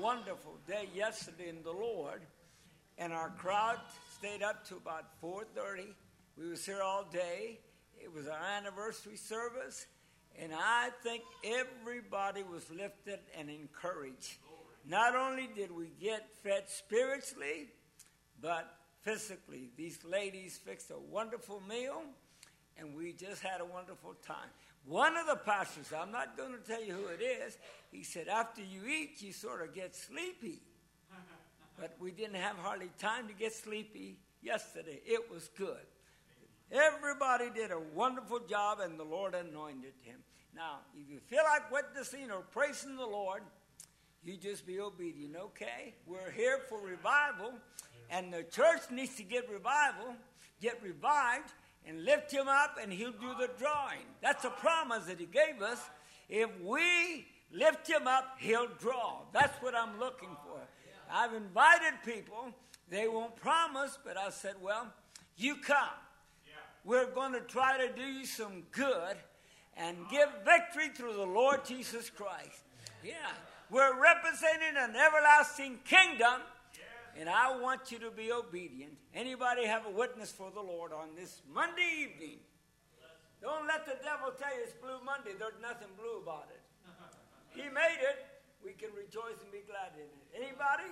wonderful day yesterday in the Lord, and our crowd stayed up to about 4:30. We was here all day. It was our anniversary service, and I think everybody was lifted and encouraged. Not only did we get fed spiritually, but physically. These ladies fixed a wonderful meal, and we just had a wonderful time. One of the pastors, I'm not going to tell you who it is, he said, after you eat, you sort of get sleepy. But we didn't have hardly time to get sleepy yesterday. It was good. Everybody did a wonderful job, and the Lord anointed him. Now, if you feel like witnessing or praising the Lord, you just be obedient, okay? We're here for revival, and the church needs to get revived, and lift him up, and he'll do the drawing. That's a promise that he gave us. If we lift him up, he'll draw. That's what I'm looking for. I've invited people. They won't promise, but I said, well, you come. We're going to try to do you some good and give victory through the Lord Jesus Christ. Yeah. We're representing an everlasting kingdom, and I want you to be obedient. Anybody have a witness for the Lord on this Monday evening? Don't let the devil tell you it's Blue Monday. There's nothing blue about it. He made it. We can rejoice and be glad in it. Anybody?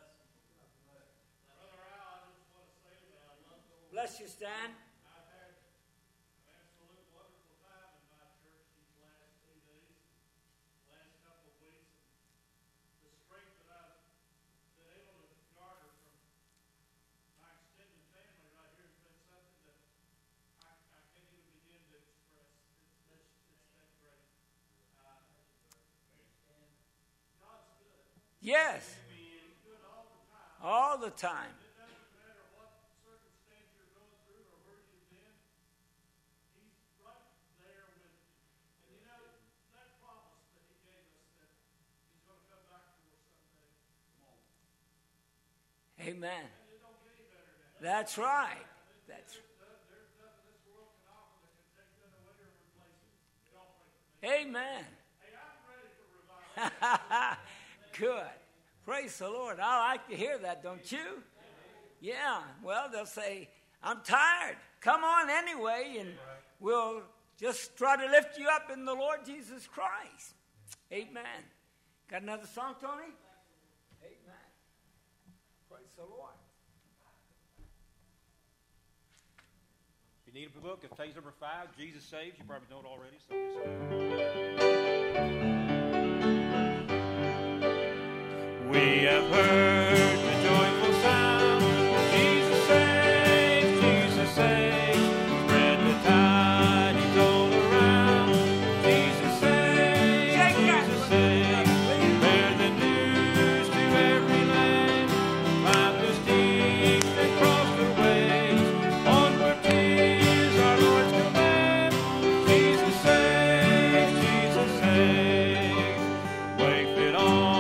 Bless you, Stan. Yes. All the time. It doesn't matter what circumstance you're going through or where you've been. He's right there with you. And you know, that promise that he gave us that he's going to come back for us someday. Come on. Amen. And it don't get any better than that. That's right. There's nothing this world can offer that can take that away or replace it. It don't break it. Amen. Hey, I'm ready for revival. Good. Praise the Lord. I like to hear that, don't you? Yeah. Well, they'll say, I'm tired. Come on anyway, and we'll just try to lift you up in the Lord Jesus Christ. Amen. Got another song, Tony? Amen. Praise the Lord. If you need a book, it's page number 5, Jesus Saves. You probably know it already, so just we have heard the joyful sound. Jesus saves, Jesus saves. Spread the tidings all around. Jesus saves, Jesus saves. Bear the news to every land. Climb the steeps and cross the ways. Onward 'tis our Lord's command. Jesus saves, Jesus saves. Wave it on.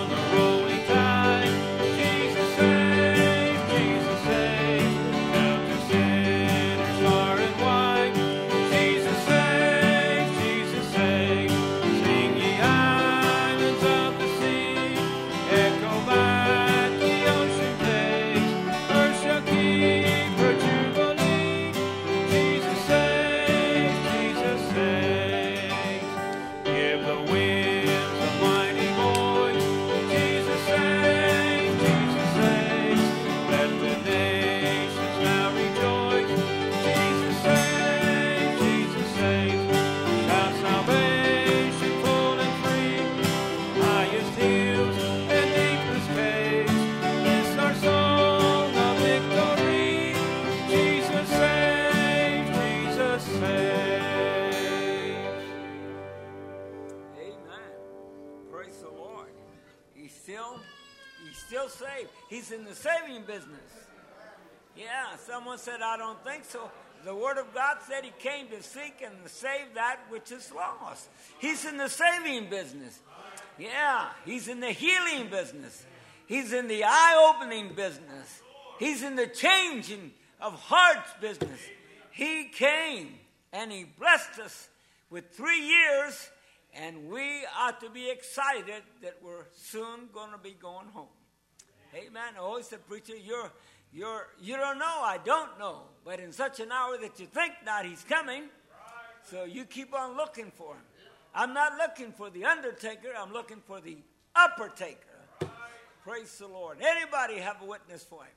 He's in the saving business. Yeah, someone said, I don't think so. The Word of God said he came to seek and to save that which is lost. He's in the saving business. Yeah, he's in the healing business. He's in the eye-opening business. He's in the changing of hearts business. He came and he blessed us with 3 years And we ought to be excited that we're soon going to be going home. Amen. Oh, said, preacher, you don't know. I don't know. But in such an hour that you think not, he's coming. So you keep on looking for him. I'm not looking for the undertaker. I'm looking for the upper taker. Praise the Lord. Anybody have a witness for him?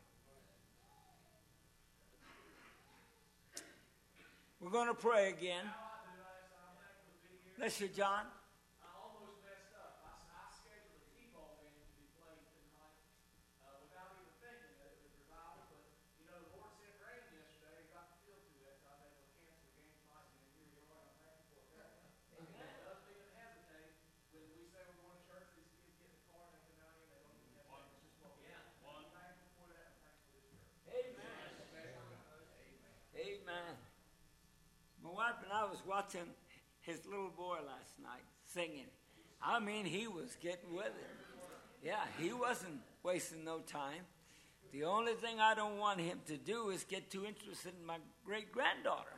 We're going to pray again. Bless you, John. I almost messed up. I scheduled a T-ball game to be played tonight without even thinking that it was revival. But, the Lord sent rain yesterday. It got the field too wet, so I was able to cancel the game tonight. And here we are. I'm thankful for that. Amen. It doesn't even hesitate. When we say we're going to church, these kids get in the car and they come out here. They don't even hesitate. It's just what we do. I'm thankful for that. I'm thankful for this church. Amen. Amen. My wife and I was watching his little boy last night singing. I mean, he was getting with it. Yeah, he wasn't wasting no time. The only thing I don't want him to do is get too interested in my great-granddaughter.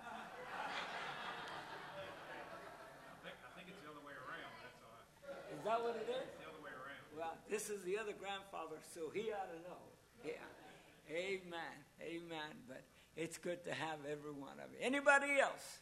I think it's the other way around. That's all right. Is that what it is? It's the other way around. Well, this is the other grandfather, so he ought to know. Yeah. Amen. Amen. But it's good to have every one of you. Anybody else?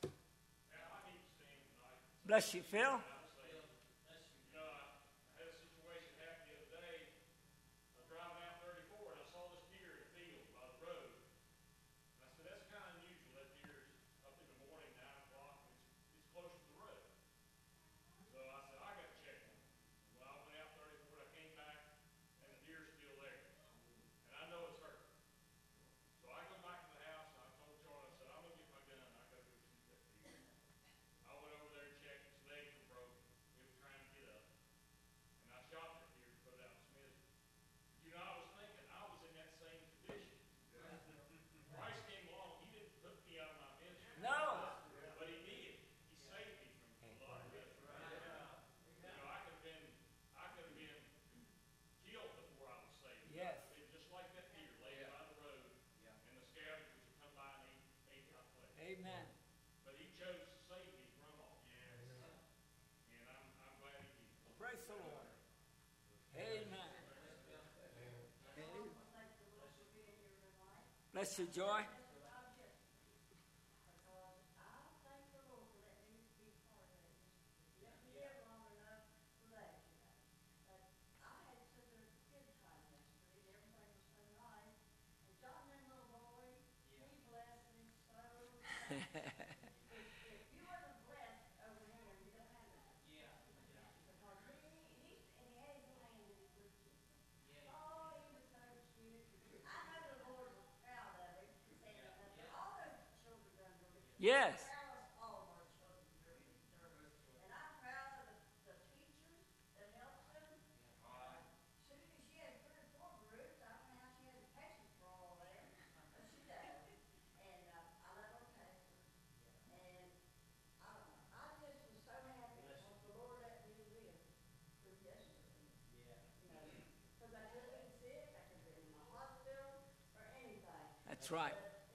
Bless you, Phil. I had a situation happen the other day. I was driving out 34 and I saw this deer in a field by the road. And I said, that's kind of unusual. That deer is up in the morning, 9 o'clock, and it's close to the road. So I said, I got to check on it. Well, I went out 34 and I came back and the deer's still there. And I know it's hurt. So I go back to the house and I told Charlie, I said, I'm going to get my gun and I got to go shoot that deer. I went over there and checked. His legs were broken. He was trying to get up. And I shot that deer to put it out in his misery. But, I was thinking, I was in that same condition. Christ came along. He didn't put me out of my misery. No. But he did. He saved me from a lot of misery. I could have been killed before I was saved. Yes. Just like that deer laying by the road. And the scavengers would come by and ate my flesh. Amen. But he chose to save me from all. And I'm glad he did. Praise the Lord. Amen. Bless you, Joy. Yes. That's right.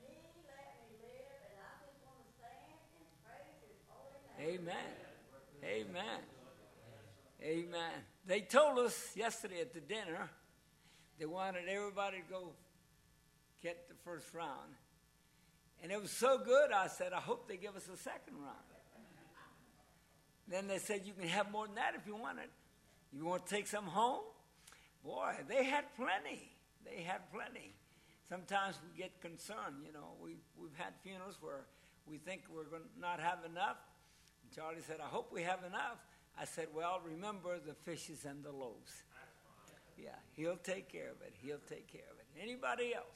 Amen. Amen. Amen. They told us yesterday at the dinner they wanted everybody to go get the first round. And it was so good, I said, I hope they give us a second round. Then they said, you can have more than that if you want it. You want to take some home? Boy, they had plenty. They had plenty. Sometimes we get concerned, We've had funerals where we think we're going to not have enough. Charlie said, I hope we have enough. I said, well, remember the fishes and the loaves. Yeah, he'll take care of it. He'll take care of it. Anybody else?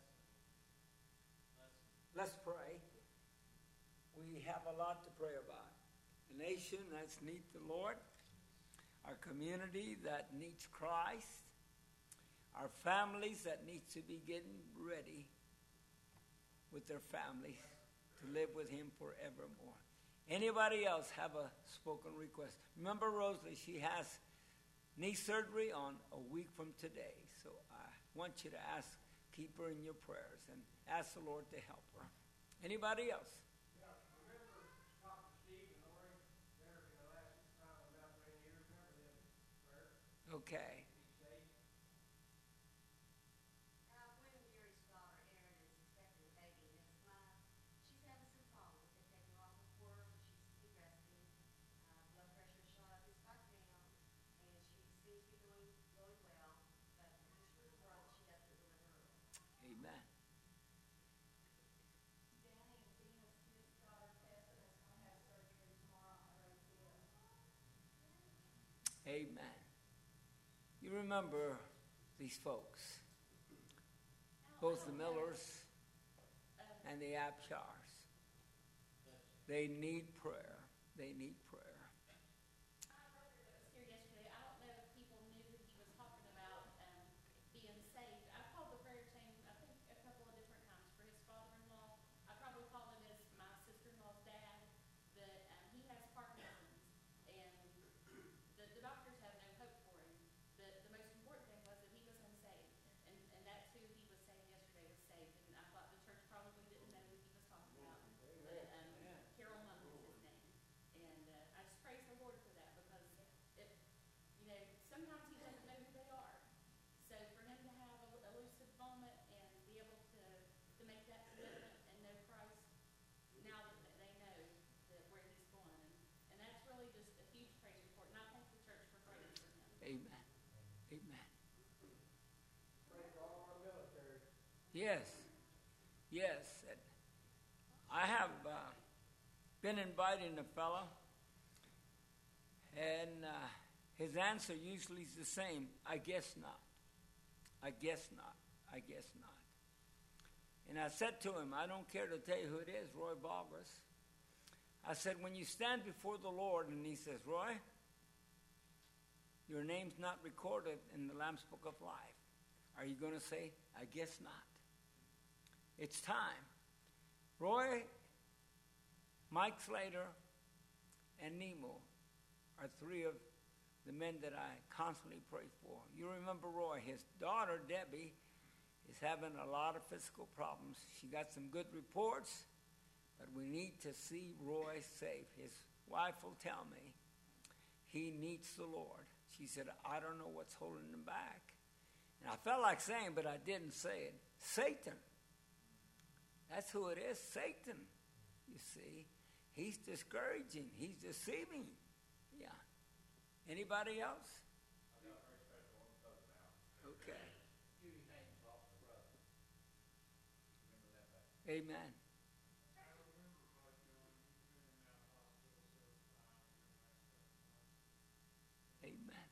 Let's pray. We have a lot to pray about. A nation that's needs the Lord. Our community that needs Christ. Our families that need to be getting ready with their families to live with him forevermore. Anybody else have a spoken request? Remember Rosalie, she has knee surgery on a week from today. So I want you to keep her in your prayers and ask the Lord to help her. Anybody else? Yeah, remember Dr. Steve and Lori there in the last time Okay. When Mary's daughter Erin is expecting a baby next month, she's having some problems. They're taking her off of work. She's resting. Blood pressure shot up, it's back down, and she seems to be doing well. But just with the brother, she doesn't deliver early. Amen. Danny and Dina's kids got her tested. That's going to have surgery tomorrow on her ACL. Amen. You remember these folks, both the Millers and the Abshars. They need prayer. They need prayer. My brother that was here yesterday, I don't know if people knew he was talking about being saved. I called the prayer chain, I think, a couple of different times for his father-in-law. I probably called him as my sister-in-law's dad, but he has Parkinson's, and the doctors have no hope for him. The most important thing was that he was unsaved, and that's who he was saying yesterday was saved. And I thought the church probably didn't know who he was talking about. But Carol Munn was his name. And I just praise the Lord for that, because sometimes he doesn't know who they are. So for him to have a lucid moment and be able to make that commitment and know Christ, now that they know that where he's going, and that's really just a huge praise report. And I thank the church for praying for him. Amen. Amen. Pray for all our military. Yes. Yes. I have been inviting a fella, and his answer usually is the same. I guess not. I guess not. I guess not. And I said to him, I don't care to tell you who it is, Roy Balgras. I said, when you stand before the Lord, and he says, Roy, your name's not recorded in the Lamb's Book of Life. Are you going to say, I guess not? It's time. Roy, Mike Slater, and Nemo are three of the men that I constantly pray for. You remember Roy, his daughter, Debbie, is having a lot of physical problems. She got some good reports, but we need to see Roy safe. His wife will tell me he needs the Lord. She said, I don't know what's holding him back. And I felt like saying, but I didn't say it. Satan. That's who it is, Satan. You see, he's discouraging. He's deceiving. Yeah. Anybody else? I got a very special one to talk about. Okay. Judy Haynes lost her brother. Remember that back? Amen. I remember about John, he's been in that hospital several times in the last couple of months. Amen.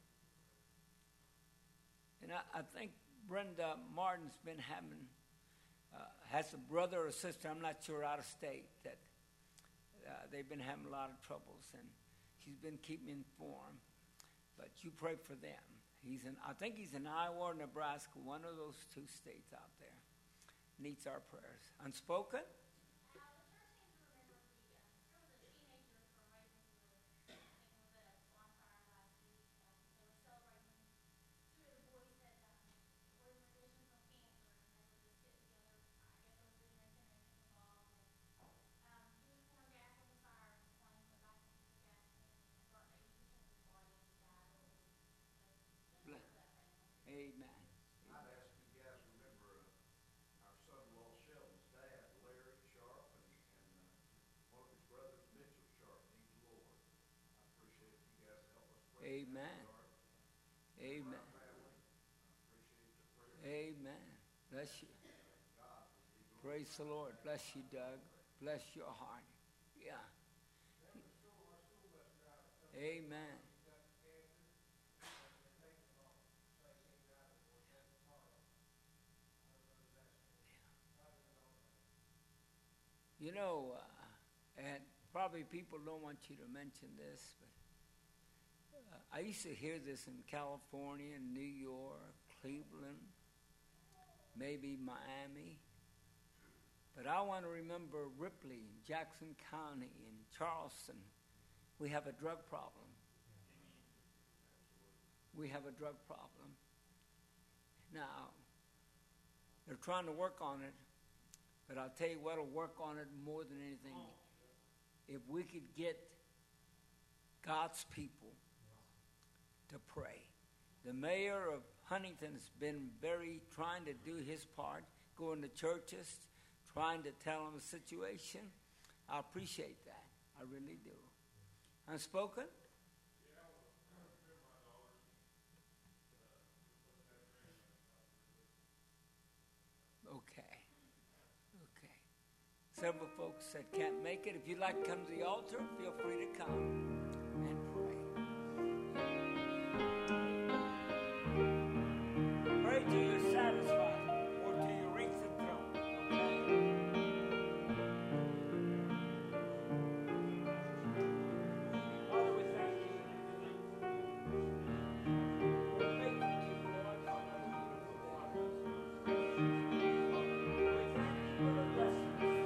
And I think Brenda Martin's been has a brother or sister, I'm not sure, out of state, that they've been having a lot of troubles, and she's been keeping me informed. But you pray for them. I think he's in Iowa or Nebraska, one of those two states out there. Needs our prayers. Unspoken? The church seems to remember there was a teenager from Ravenswood, I think it was at a bonfire last week. They were celebrating. Two of the boys had were in remission from cancer, and they were just getting together, I guess, over the American involved. And he was pouring gas on the fire, and the flame went back into the gas tank and burned 80% of his body, and he died over it. Bless. Amen. I'd ask you guys to remember our son-in-law Sheldon's dad, Larry Sharp, and one of his brothers, Mitchell Sharp, needs the Lord. I appreciate if you guys help us pray. Amen. Amen. For our family. I appreciate the prayer. Amen. Bless you. God will be glorified. Praise the Lord. Bless you, Doug. Bless your heart. Yeah. Amen. You know, and probably people don't want you to mention this, but I used to hear this in California, New York, Cleveland, maybe Miami. But I want to remember Ripley, Jackson County, and Charleston. We have a drug problem. We have a drug problem. Now, they're trying to work on it, but I'll tell you what will work on it more than anything. If we could get God's people to pray. The mayor of Huntington has been trying to do his part, going to churches, trying to tell them the situation. I appreciate that. I really do. Unspoken? Okay. Several folks that can't make it. If you'd like to come to the altar, feel free to come and pray. Pray till you're satisfied or till you reach the throne. Okay? Father, we thank you. We're thankful to you, Lord, for those beautiful waters. We thank you for the blessings.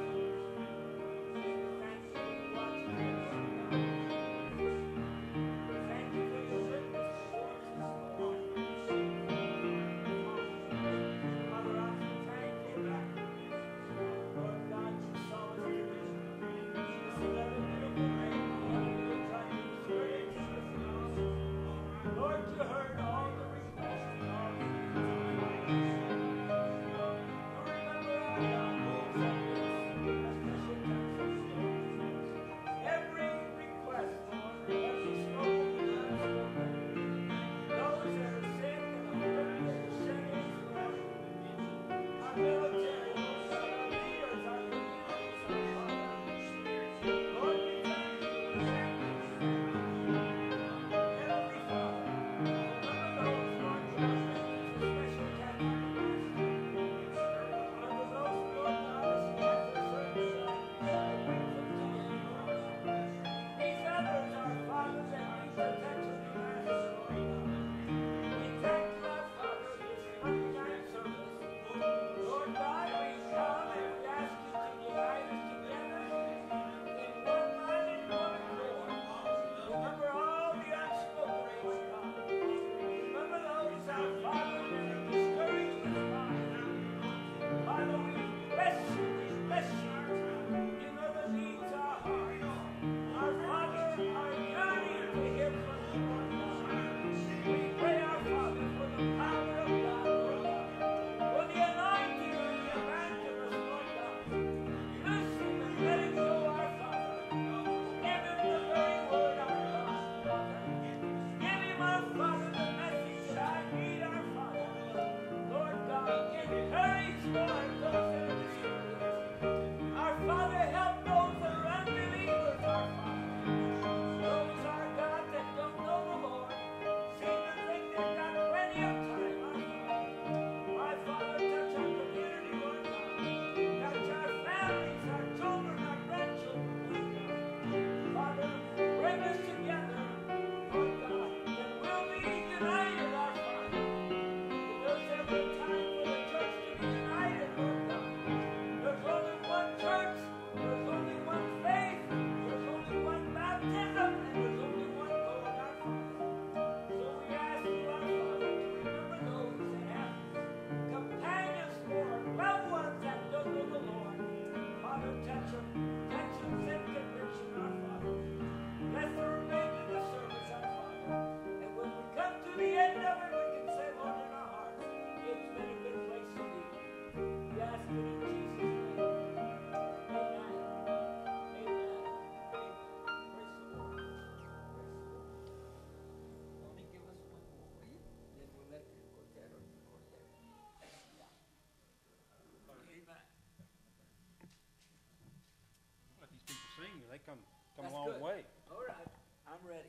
They come That's a long good. way. All right, I'm ready.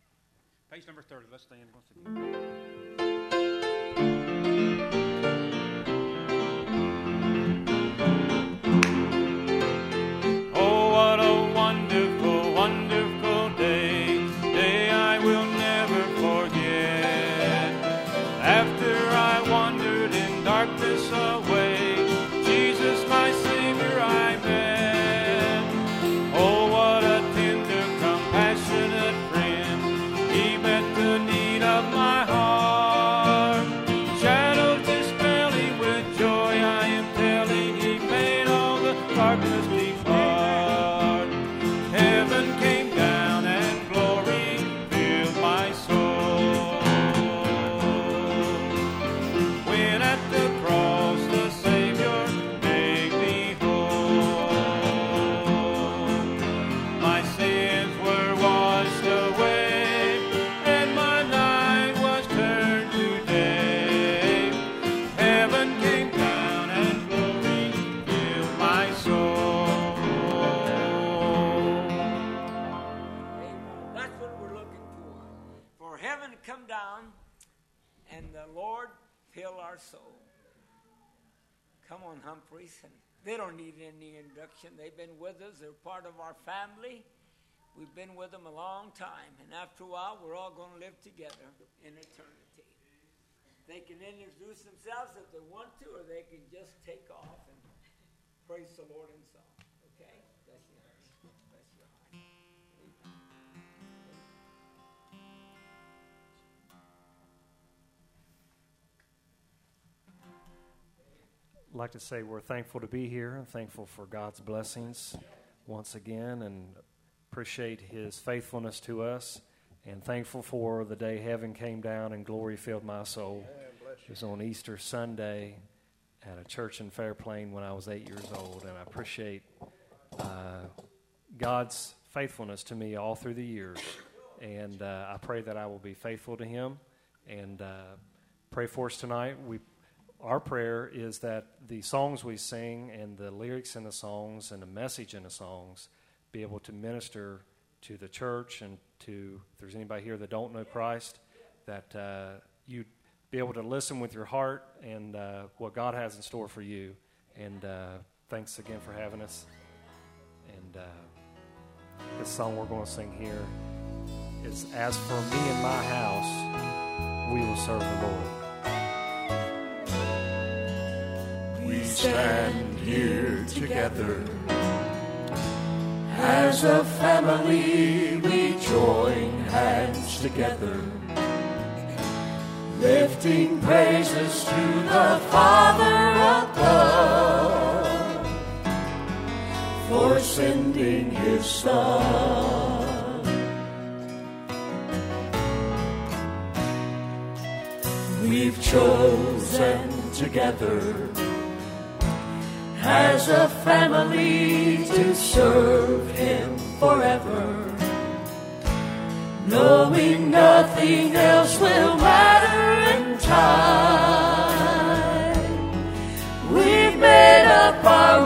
Page number 30. Let's stand once again. Oh, what a wonderful, wonderful day I will never forget. After I wandered in darkness away, Jesus, my Savior, I met. Oh, what a tender, compassionate friend. He met the need of my heart. Shadows dispelling with joy, I am telling, He made all the darkness depart. Heaven came down and glory filled my soul. fill our soul. Come on, Humphreys. And they don't need any introduction. They've been with us. They're part of our family. We've been with them a long time. And after a while, we're all going to live together in eternity. They can introduce themselves if they want to, or they can just take off and praise the Lord in song. Okay? Bless you. Bless your heart. I'd like to say we're thankful to be here and thankful for God's blessings once again, and appreciate His faithfulness to us, and thankful for the day heaven came down and glory filled my soul. It was on Easter Sunday at a church in Fairplain when I was 8 years old, and I appreciate God's faithfulness to me all through the years, and I pray that I will be faithful to Him, and pray for us tonight. Our prayer is that the songs we sing and the lyrics in the songs and the message in the songs be able to minister to the church, and to, if there's anybody here that don't know Christ, that you'd be able to listen with your heart and what God has in store for you. And thanks again for having us. And this song we're going to sing here is, "As for me and my house, we will serve the Lord." We stand here together as a family. We join hands together, lifting praises to the Father above for sending His Son. We've chosen together as a family to serve Him forever, knowing nothing else will matter in time. We've made up our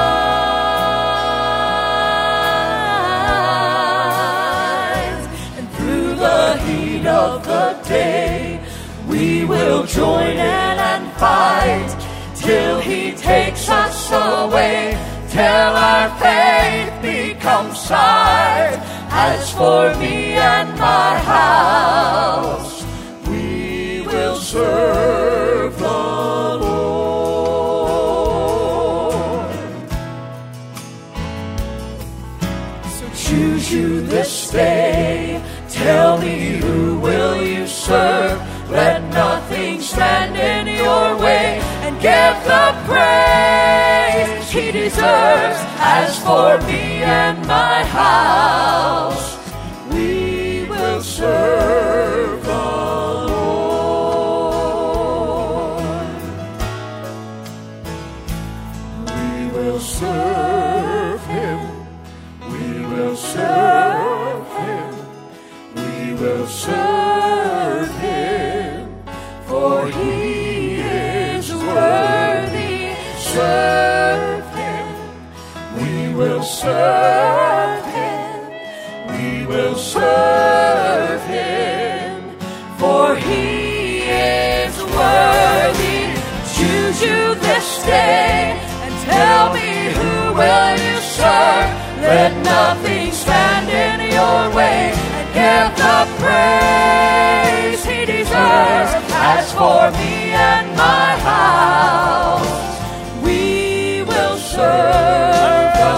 minds, and through the heat of the day, we will join in and fight till He takes us away, till our faith becomes sight. As for me and my house, we will serve the Lord. So choose you this day, tell me who will you serve. Let nothing stand in your way, and give the praise He deserves. As for me and my house, we will serve the Lord. We will serve Him. We will serve Him. We will serve Him, for He is worthy. Serve Him. We will serve Him. We will serve Him, for He is worthy. Choose you this day and tell me who will you serve. Let nothing stand in your way, and give the praise He deserves. As for me and my house, we will serve the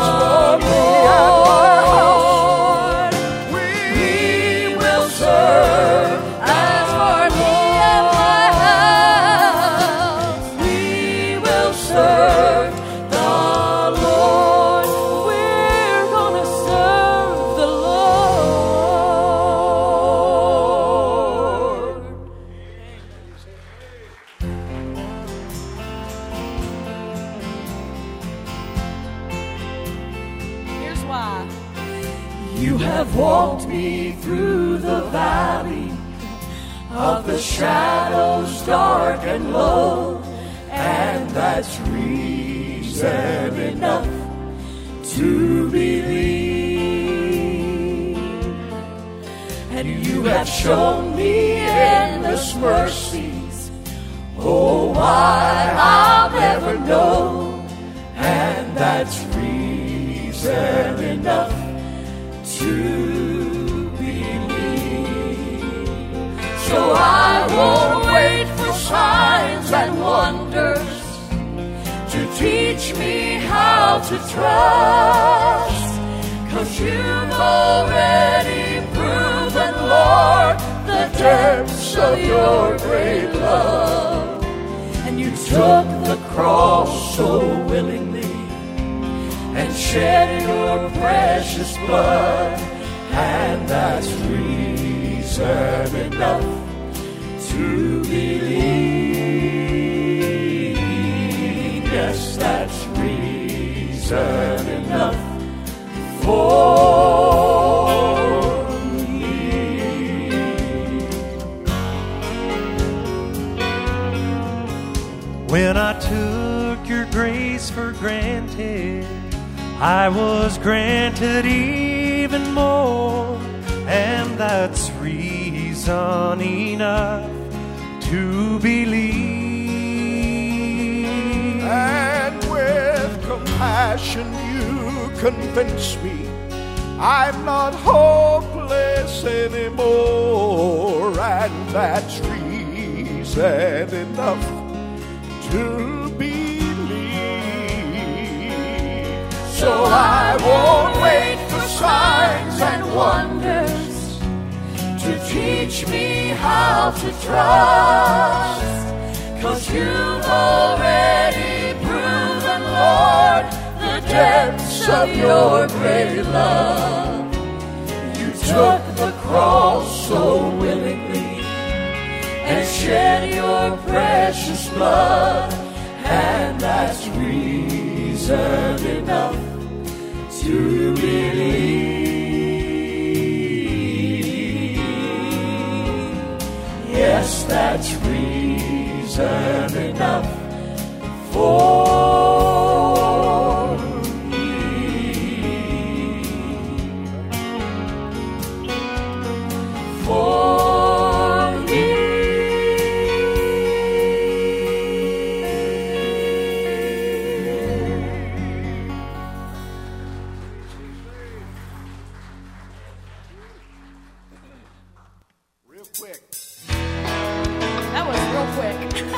Lord. We will serve. As for me and my house, we will serve the Lord. We're gonna serve the Lord. Here's why. You have walked me through the valley of the shadows dark and low, and that's reason enough to believe. And you have shown me endless mercies, oh, know, and that's reason enough to believe. So I won't wait for signs and wonders to teach me how to trust, 'cause you've already proven, Lord, the depths of your great love. And you took the cross so willingly and shed your precious blood, and that's reason enough to believe. Yes, that's reason enough for me. When I took your grace for granted, I was granted even more, and that's reason enough to believe. And with compassion you convince me I'm not hopeless anymore, and that's reason enough to believe. So I won't wait for signs and wonders to teach me how to trust, 'cause you've already proven, Lord, the depths of your great love. You took the cross so willingly and shed your precious blood, and that's reason enough to believe. Yes, that's reason enough for me. For me. Real quick. That was real quick.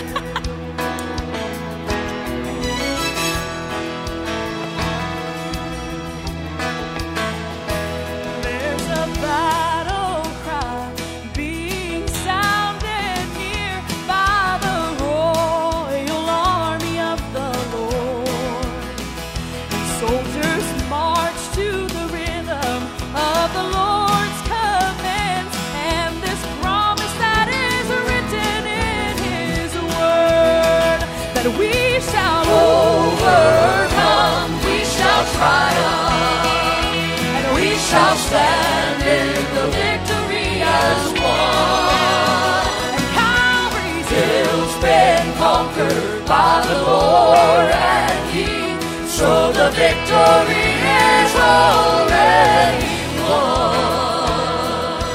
There's a battle cry being sounded near by the royal army of the Lord. Soldiers march to the rhythm of the Lord's commands, and this promise that is written in His word, that we shall overcome, we shall triumph, and we shall stand in the victory as one. And Calvary's hill's been conquered by the Lord and King, so the victory is already won.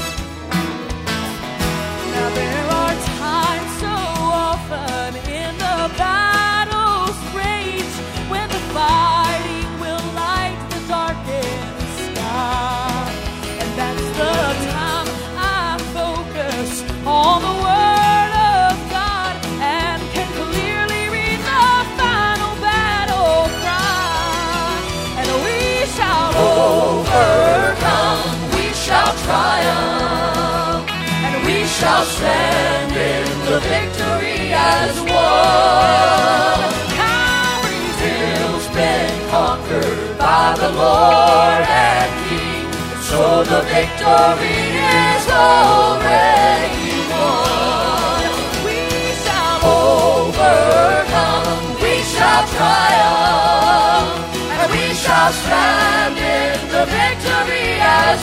Now there are times so often in the battle's rage when the fighting will light the darkened sky, and that's the time I focus on the Word of God and can clearly read the final battle cry. And we shall overcome, we shall triumph, and we shall stand in the victory as one. Calvary's hill's been conquered by the Lord and King, so the victory is already won. We shall overcome, we shall triumph, and we shall stand in the victory as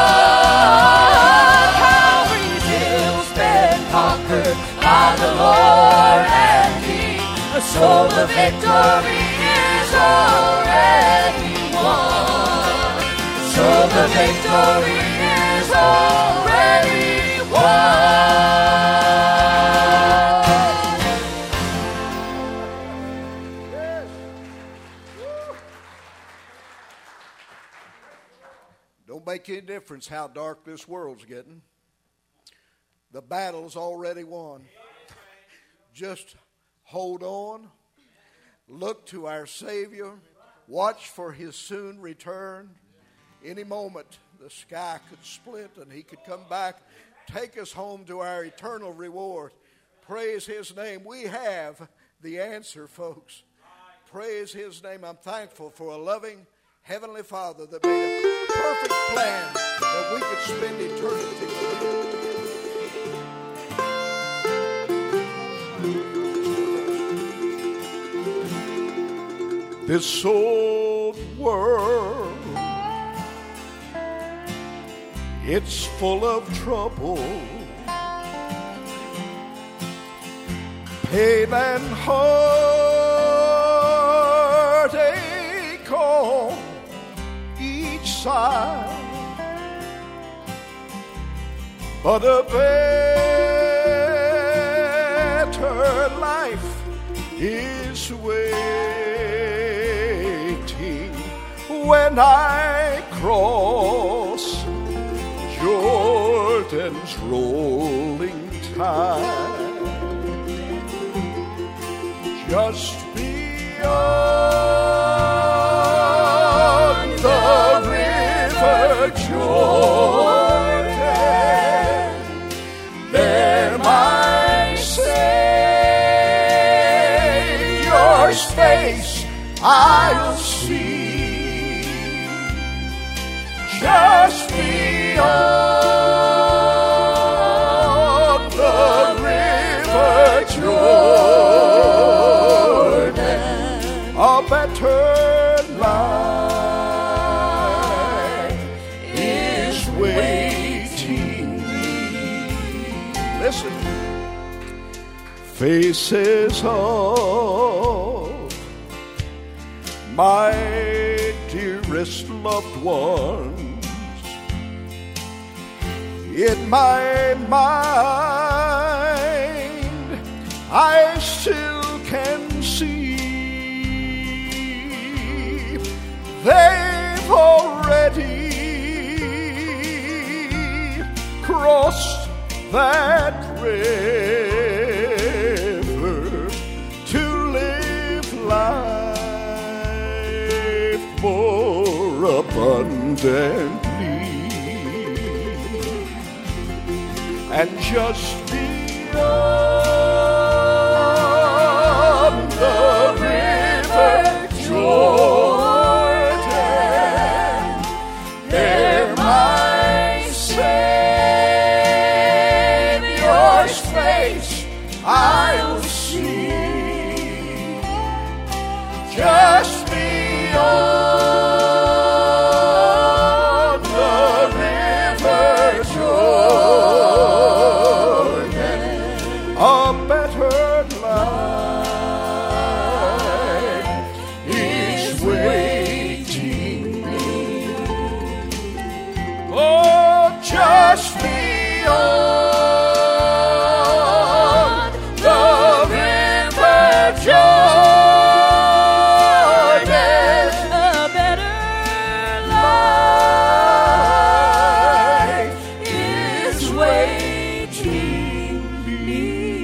one. Calvary's hill's been conquered by the Lord and King, so the victory is already won. So the victory is already won. make any difference how dark this world's getting. The battle's already won. Just hold on. Look to our Savior. Watch for His soon return. Any moment the sky could split and He could come back, take us home to our eternal reward. Praise His name. We have the answer, folks. Praise His name. I'm thankful for a loving Heavenly Father that made a perfect plan that we could spend eternity with Him. This old world, it's full of trouble, pain and heartache on each side, but a better life is waiting when I cross Jordan's rolling tide. Just beyond the river Jordan, there my Savior's face I'll see. Just beyond the river Jordan, a better life is waiting me. Listen. Faces of my dearest loved ones in my mind I still can see. They've already crossed that river to live life more abundantly. And just beyond the river Jordan, there my Savior's face I'll see. Just beyond the river Jordan, a better life is waiting me. Oh, just beyond the river Jordan, a better life is waiting me.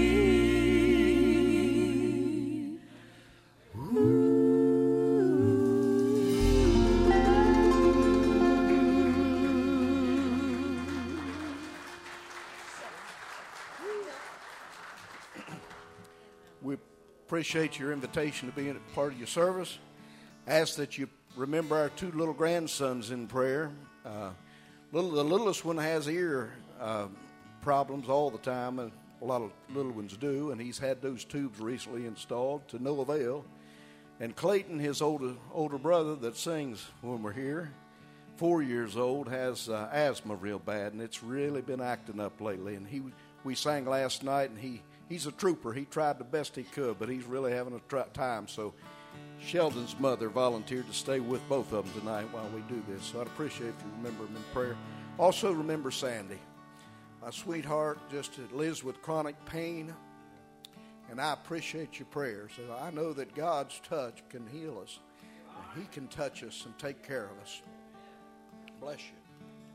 We appreciate your invitation to be a part of your service. Ask that you remember our two little grandsons in prayer. The littlest one has ear problems all the time, and a lot of little ones do, and he's had those tubes recently installed to no avail. And Clayton, his older brother that sings when we're here, 4 years old, has asthma real bad, and it's really been acting up lately. And we sang last night, and he's a trooper. He tried the best he could, but he's really having a time. So Sheldon's mother volunteered to stay with both of them tonight while we do this. So I'd appreciate if you remember them in prayer. Also remember Sandy, my sweetheart, just lives with chronic pain. And I appreciate your prayers. So I know that God's touch can heal us. And He can touch us and take care of us. Bless you.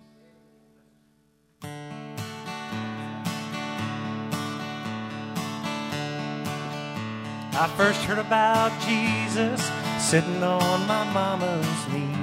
I first heard about Jesus sitting on my mama's knee.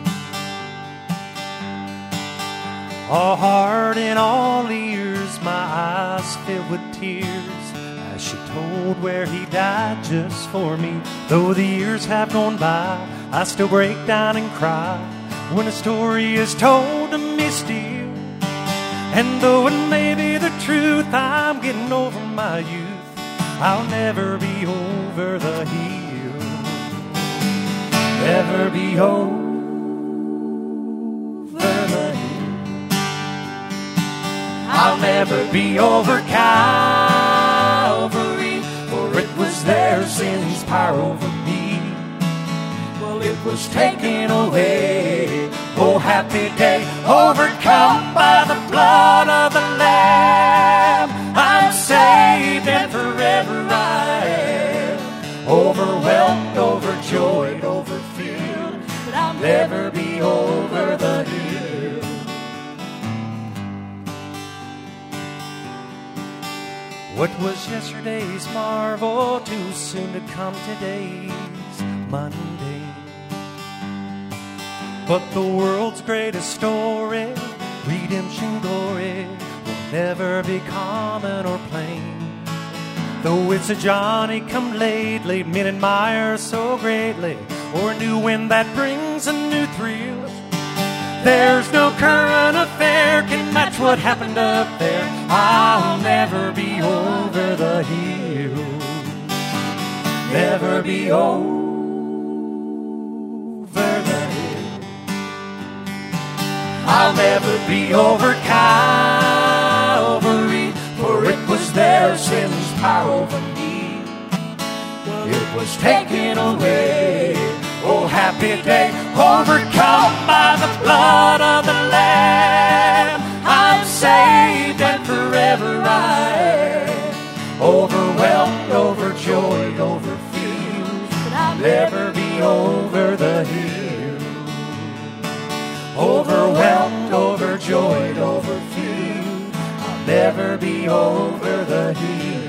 All heart and all ears, my eyes filled with tears as she told where he died just for me. Though the years have gone by, I still break down and cry when a story is told to me still. And though it may be the truth, I'm getting over my youth. I'll never be over the hill. Never be over the hill. I'll never be over Calvary, for it was their sin's power over me. Well, it was taken away. Oh, happy day, overcome by the blood of the Lamb. I'm saved and forever I am, overwhelmed, overjoyed, overfilled, but I'll never be over the hill. What was yesterday's marvel, too soon to come today's Monday. But the world's greatest story, redemption glory, will never be common or plain. Though it's a Johnny-come-lately men admire so greatly, or a new wind that brings a new thrill, there's no current affair can match what happened up there. I'll never be over the hill. Never be over the hill. I'll never be over Calvary, for it was their sin's power over me. It was taken away. Oh, happy day, overcome by the blood of the Lamb. I'm saved and forever I am, overwhelmed, overjoyed, overfilled, but I'll never be over the hill. Overwhelmed, overjoyed, overfilled, I'll never be over the hill.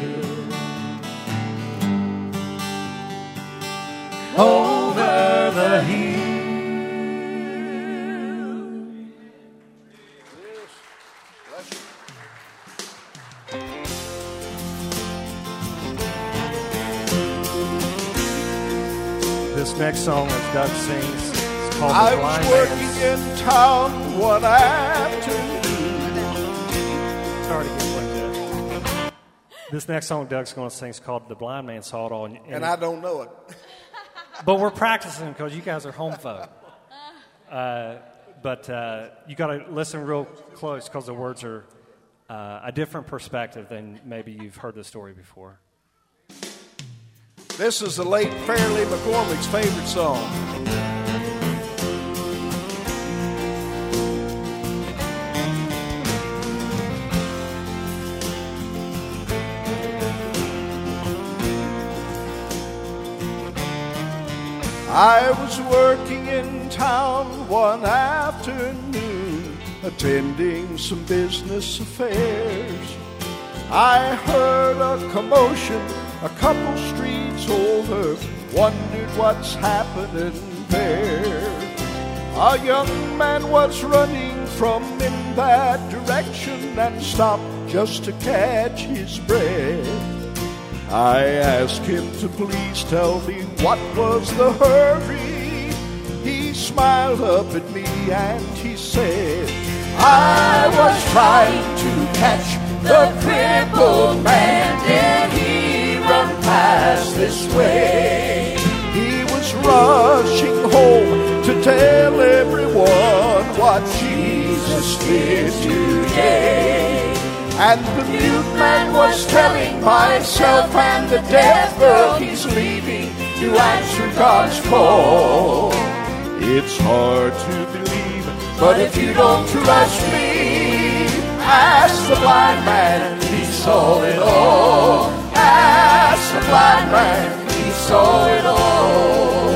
Over the hill. This next song that Doug sings is called I The was Blind working Man. in town one afternoon. Sorry to get like that. This next song Doug's going to sing is called The Blind Man Saw It All. And I don't know it. But we're practicing because you guys are home folk. But you got to listen real close because the words are a different perspective than maybe you've heard the story before. This is the late Fairleigh McCormick's favorite song. I was working in town one afternoon, attending some business affairs. I heard a commotion a couple streets over, wondered what's happening there. A young man was running from in that direction and stopped just to catch his breath. I asked him to please tell me what was the hurry. He smiled up at me and he said, I was trying to catch the crippled man. Did he run past this way? He was rushing home to tell everyone what Jesus did today. And the mute man was telling myself and the deaf girl he's leaving to answer God's call. It's hard to believe, but if you don't trust me, ask the blind man, he saw it all. Ask the blind man, he saw it all.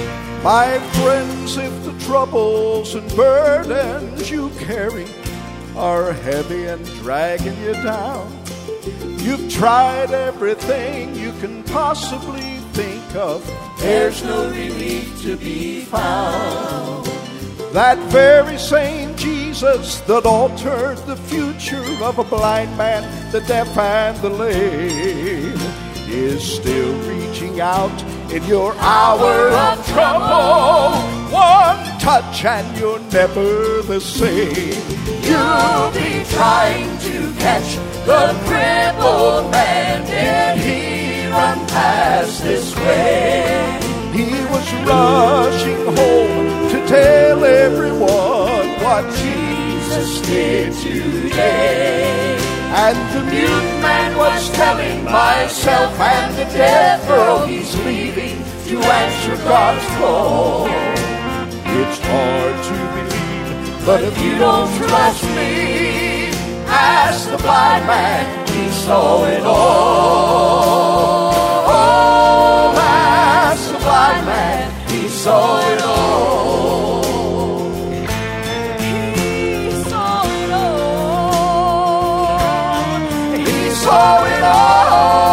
My friends, if the troubles and burdens you carry are heavy and dragging you down. You've tried everything you can possibly think of. There's no relief to be found. That very same Jesus that altered the future of a blind man, the deaf and the lame, is still reaching out in your hour of trouble. One touch and you're never the same. You'll be trying to catch the crippled man. Did he run past this way? He was rushing home to tell everyone what Jesus did today. And the mute man was telling myself and the deaf girl he's leaving to answer God's call. It's hard to believe, but if you don't trust me, ask the blind man, he saw it all. Ask the blind man, he saw it all. He saw it all. He saw it all.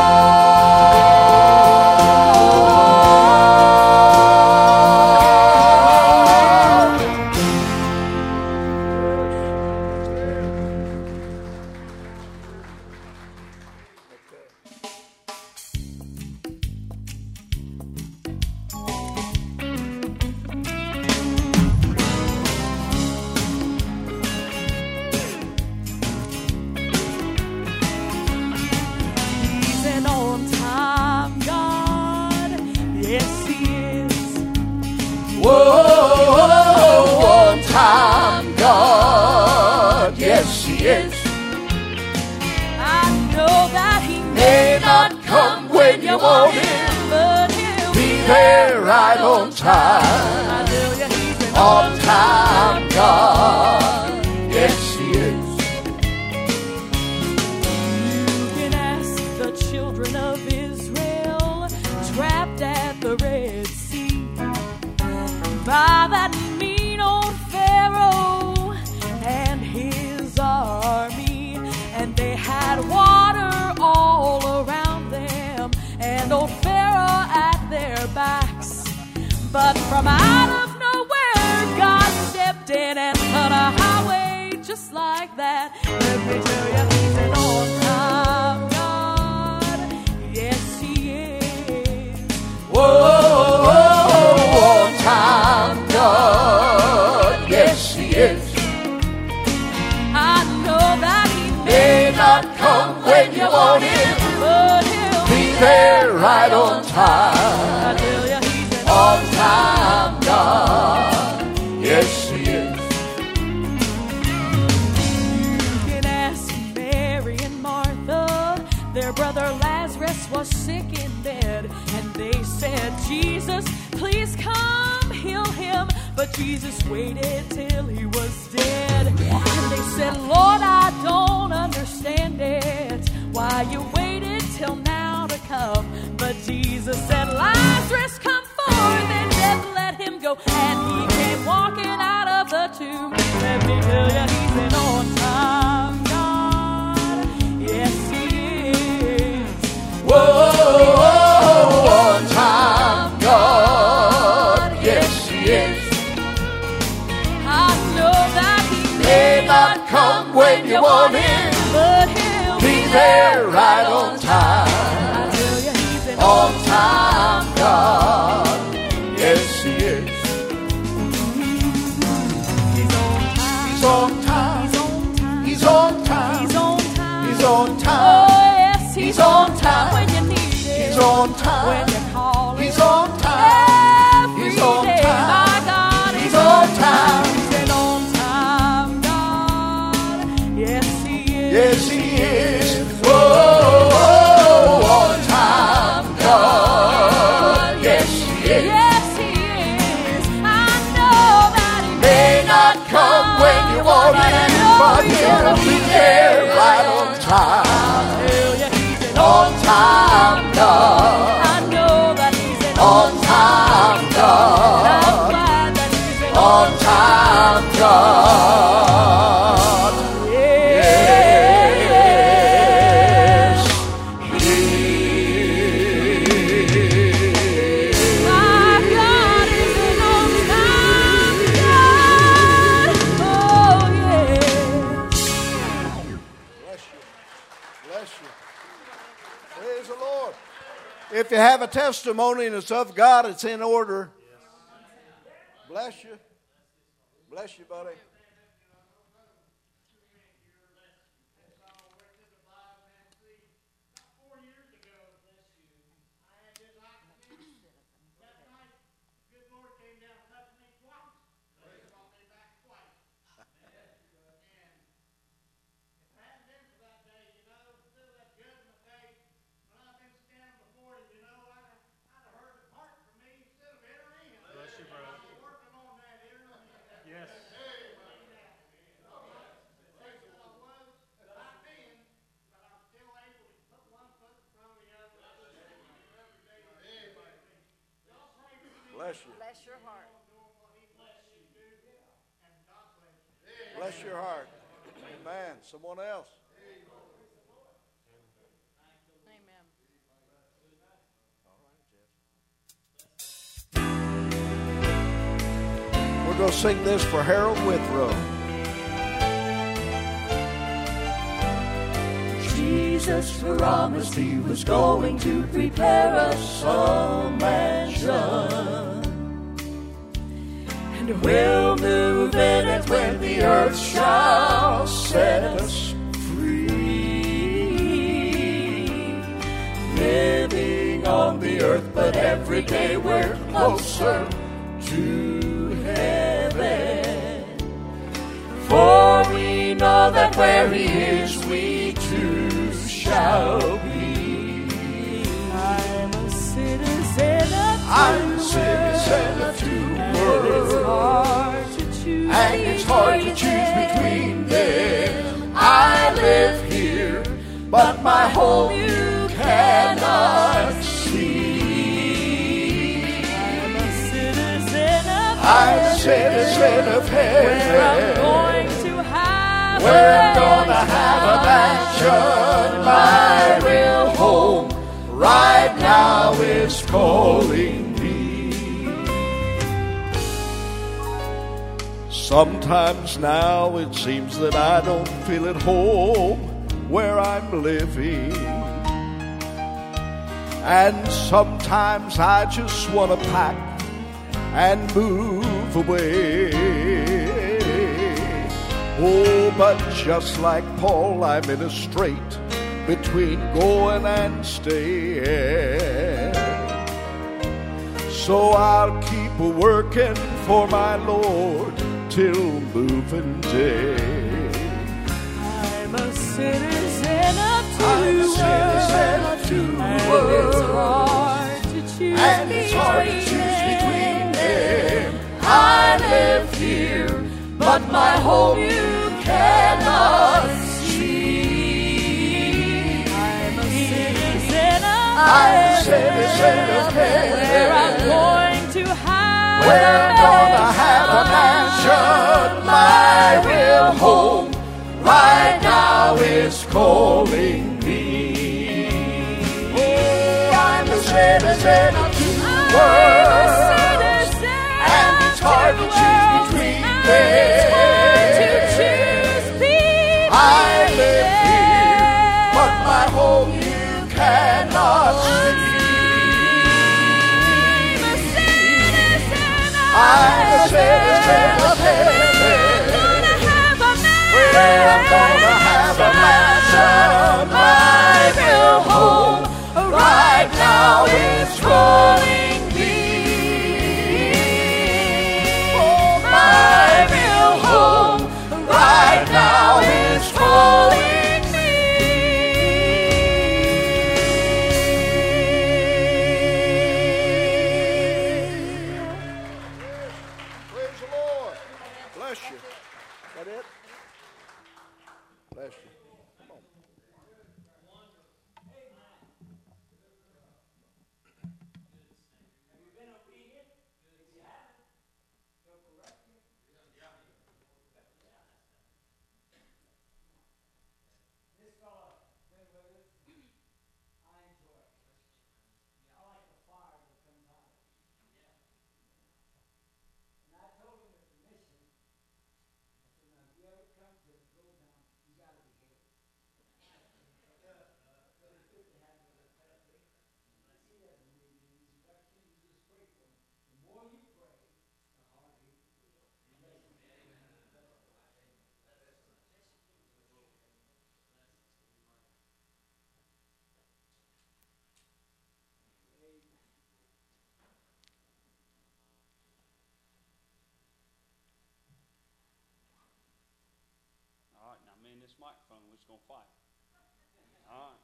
But from out of nowhere, God stepped in and cut a highway just like that. Let me tell you, he's an on-time God. Yes, he is. Whoa, on-time God. Yes, he is. I know that he may not come when you want him, but he'll be there right on time. I tell you, on-time God, yes he is. You can ask Mary and Martha. Their brother Lazarus was sick in bed, and they said, Jesus, please come heal him. But Jesus waited till he was dead. And they said, Lord, I don't understand it, why you waited till now to come. But Jesus said, Lazarus, come forth, and death let him go. And he came walking out of the tomb. Let me tell you, he's an on-time God. Yes, he is. Whoa, on-time God. Yes, he is. I know that he may not come when you want him, but he'll be there right on time. I tell you, he's an on-time God. Yes, he is. He's on time. He's on time. He's on time. He's on time. He's on time. He's on time. Oh, yes, he's on time. When you need it. He's on time. When you call it. He's on time. Every he's on day, time. my God, he's on time. He's an on-time God. Yes, he is. Yes, he is. Whoa, on-time God. Yes, he is. Yes, he is. I know that he may not come when you want him, but he'll be there right on time. On-time God. I know that he's an on-time God. I'm glad that he's an on-time God. If you have a testimony and it's of God, it's in order. Bless you. Bless you, buddy. Bless you. Bless your heart. Bless your heart. Amen. Someone else. Amen. We're going to sing this for Harold Withrow. Jesus promised he was going to prepare us a mansion. And we'll move in it when the earth shall set us free. Living on the earth, but every day we're closer to heaven. For we know that where he is, we too shall be. I'm a citizen of two worlds. And it's hard to choose between them. I live here, but my home you cannot see. I'm a citizen of heaven, where I'm gonna have a mansion. My real home right now is calling me. Sometimes now it seems that I don't feel at home where I'm living. And sometimes I just want to pack and move away. Oh, but just like Paul, I'm in a strait between going and staying. So I'll keep working for my Lord till moving day. I'm a citizen of two worlds. And it's hard to choose between them. I live here, but my home you cannot see. I'm a citizen of heaven, where I'm going to have a mansion. My real home right now is calling me. Oh, I'm a citizen of two worlds, and it's hard to choose between them. I live here, but my home you cannot see. I'm a citizen of heaven, where I'm gonna have a mansion. My real home right now is calling me. Oh, my real home right now is calling me. Praise the Lord. Bless you. Is that it? Bless you. Come on. This fella been with us. I enjoy it. I like the fire that comes out of it. And I told him at the mission, I said, now if you ever come to the program, you got to behave. this microphone. We're just going to fight. All right.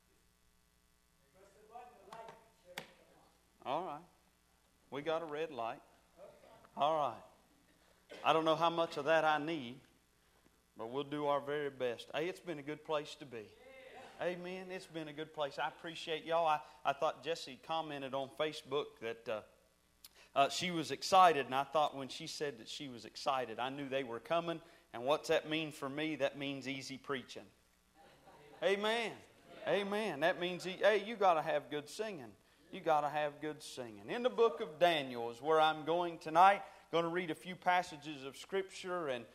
All right. We got a red light. All right. I don't know how much of that I need, but we'll do our very best. Hey, it's been a good place to be. Amen. It's been a good place. I appreciate y'all. I thought Jessie commented on Facebook that she was excited, and I thought when she said that she was excited, I knew they were coming. And what's that mean for me? That means easy preaching. Amen. Amen. That means, hey, you got to have good singing. You got to have good singing. In the book of Daniel is where I'm going tonight. Going to read a few passages of Scripture, and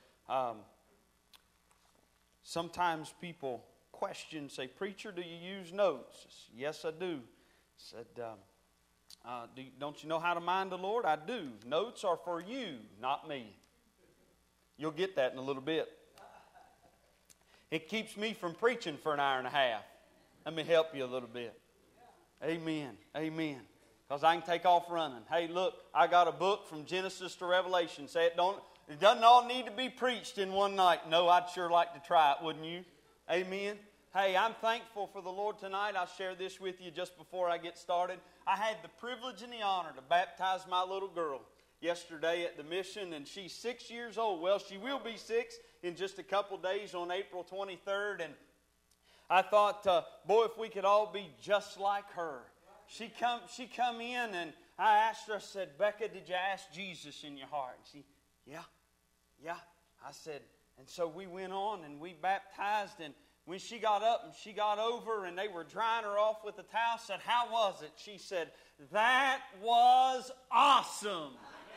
sometimes people question, say, "Preacher, do you use notes?" I said, "Yes, I do." I said, "Don't you know how to mind the Lord?" "I do. Notes are for you, not me." You'll get that in a little bit. It keeps me from preaching for an hour and a half. Let me help you a little bit. Amen. Amen. Because I can take off running. Hey, look, I got a book from Genesis to Revelation. Say it doesn't all need to be preached in one night. No, I'd sure like to try it, wouldn't you? Amen. Hey, I'm thankful for the Lord tonight. I'll share this with you just before I get started. I had the privilege and the honor to baptize my little girl yesterday at the mission, and she's 6 years old. Well, she will be 6 in just a couple days on April 23rd, and I thought, boy, if we could all be just like her. She come in, and I asked her, I said, "Becca, did you ask Jesus in your heart?" And she, yeah. I said, and so we went on, and we baptized, and when she got up and she got over, and they were drying her off with the towel, I said, "How was it?" She said, "That was awesome."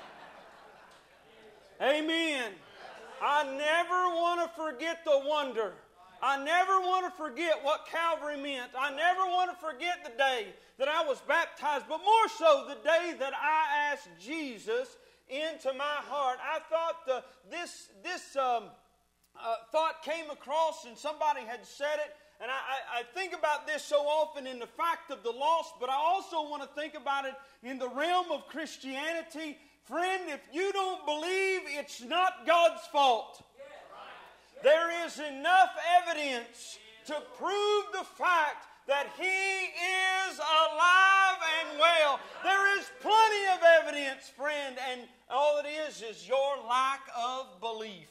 Amen. I never want to forget the wonder. I never want to forget what Calvary meant. I never want to forget the day that I was baptized, but more so the day that I asked Jesus into my heart. I thought this thought came across, and somebody had said it, and I think about this so often in the fact of the lost, but I also want to think about it in the realm of Christianity. Friend, if you don't believe, it's not God's fault. There is enough evidence to prove the fact that He is alive and well. There is plenty of evidence, friend, and all it is your lack of belief.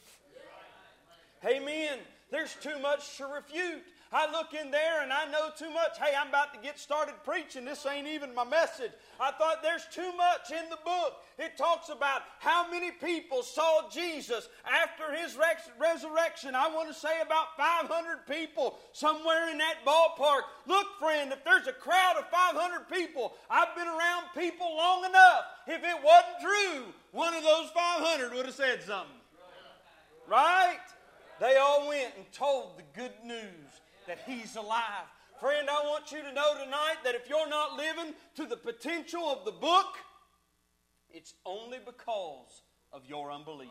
Amen. There's too much to refute. I look in there and I know too much. Hey, I'm about to get started preaching. This ain't even my message. I thought there's too much in the book. It talks about how many people saw Jesus after His resurrection. I want to say about 500 people, somewhere in that ballpark. Look, friend, if there's a crowd of 500 people, I've been around people long enough. If it wasn't true, one of those 500 would have said something. Right? They all went and told the good news that He's alive. Friend, I want you to know tonight that if you're not living to the potential of the book, it's only because of your unbelief.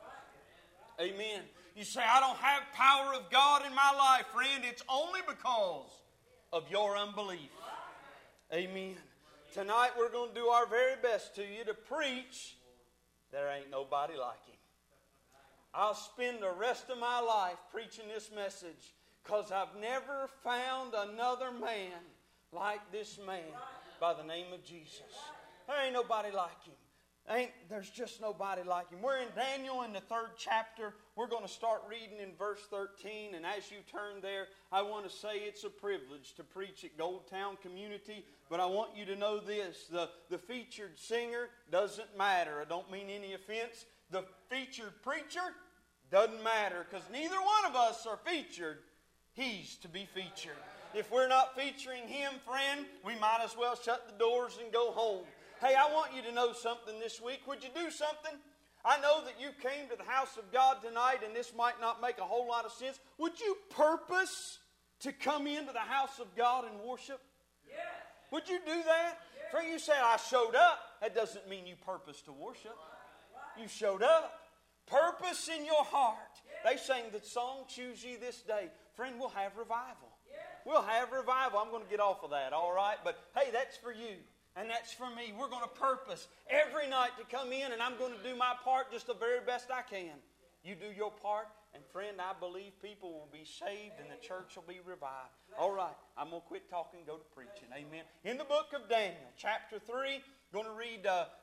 Amen. You say, "I don't have power of God in my life." Friend, it's only because of your unbelief. Amen. Tonight we're going to do our very best to you to preach there ain't nobody like Him. I'll spend the rest of my life preaching this message, because I've never found another man like this man by the name of Jesus. There ain't nobody like Him. There's just nobody like Him. We're in Daniel in the 3rd chapter. We're going to start reading in verse 13. And as you turn there, I want to say it's a privilege to preach at Goldtown Community. But I want you to know this. The featured singer doesn't matter. I don't mean any offense. The featured preacher doesn't matter, because neither one of us are featured. He's to be featured. If we're not featuring Him, friend, we might as well shut the doors and go home. Hey, I want you to know something this week. Would you do something? I know that you came to the house of God tonight, and this might not make a whole lot of sense. Would you purpose to come into the house of God and worship? Yes. Would you do that? Yes. Friend, you said, "I showed up." That doesn't mean you purpose to worship. You showed up. Purpose in your heart. They sang the song, "Choose Ye This Day." Friend, we'll have revival. We'll have revival. I'm going to get off of that, all right? But, hey, that's for you, and that's for me. We're going to purpose every night to come in, and I'm going to do my part just the very best I can. You do your part, And friend, I believe people will be saved and the church will be revived. All right, I'm going to quit talking and go to preaching. Amen. In the book of Daniel, chapter 3, I'm going to read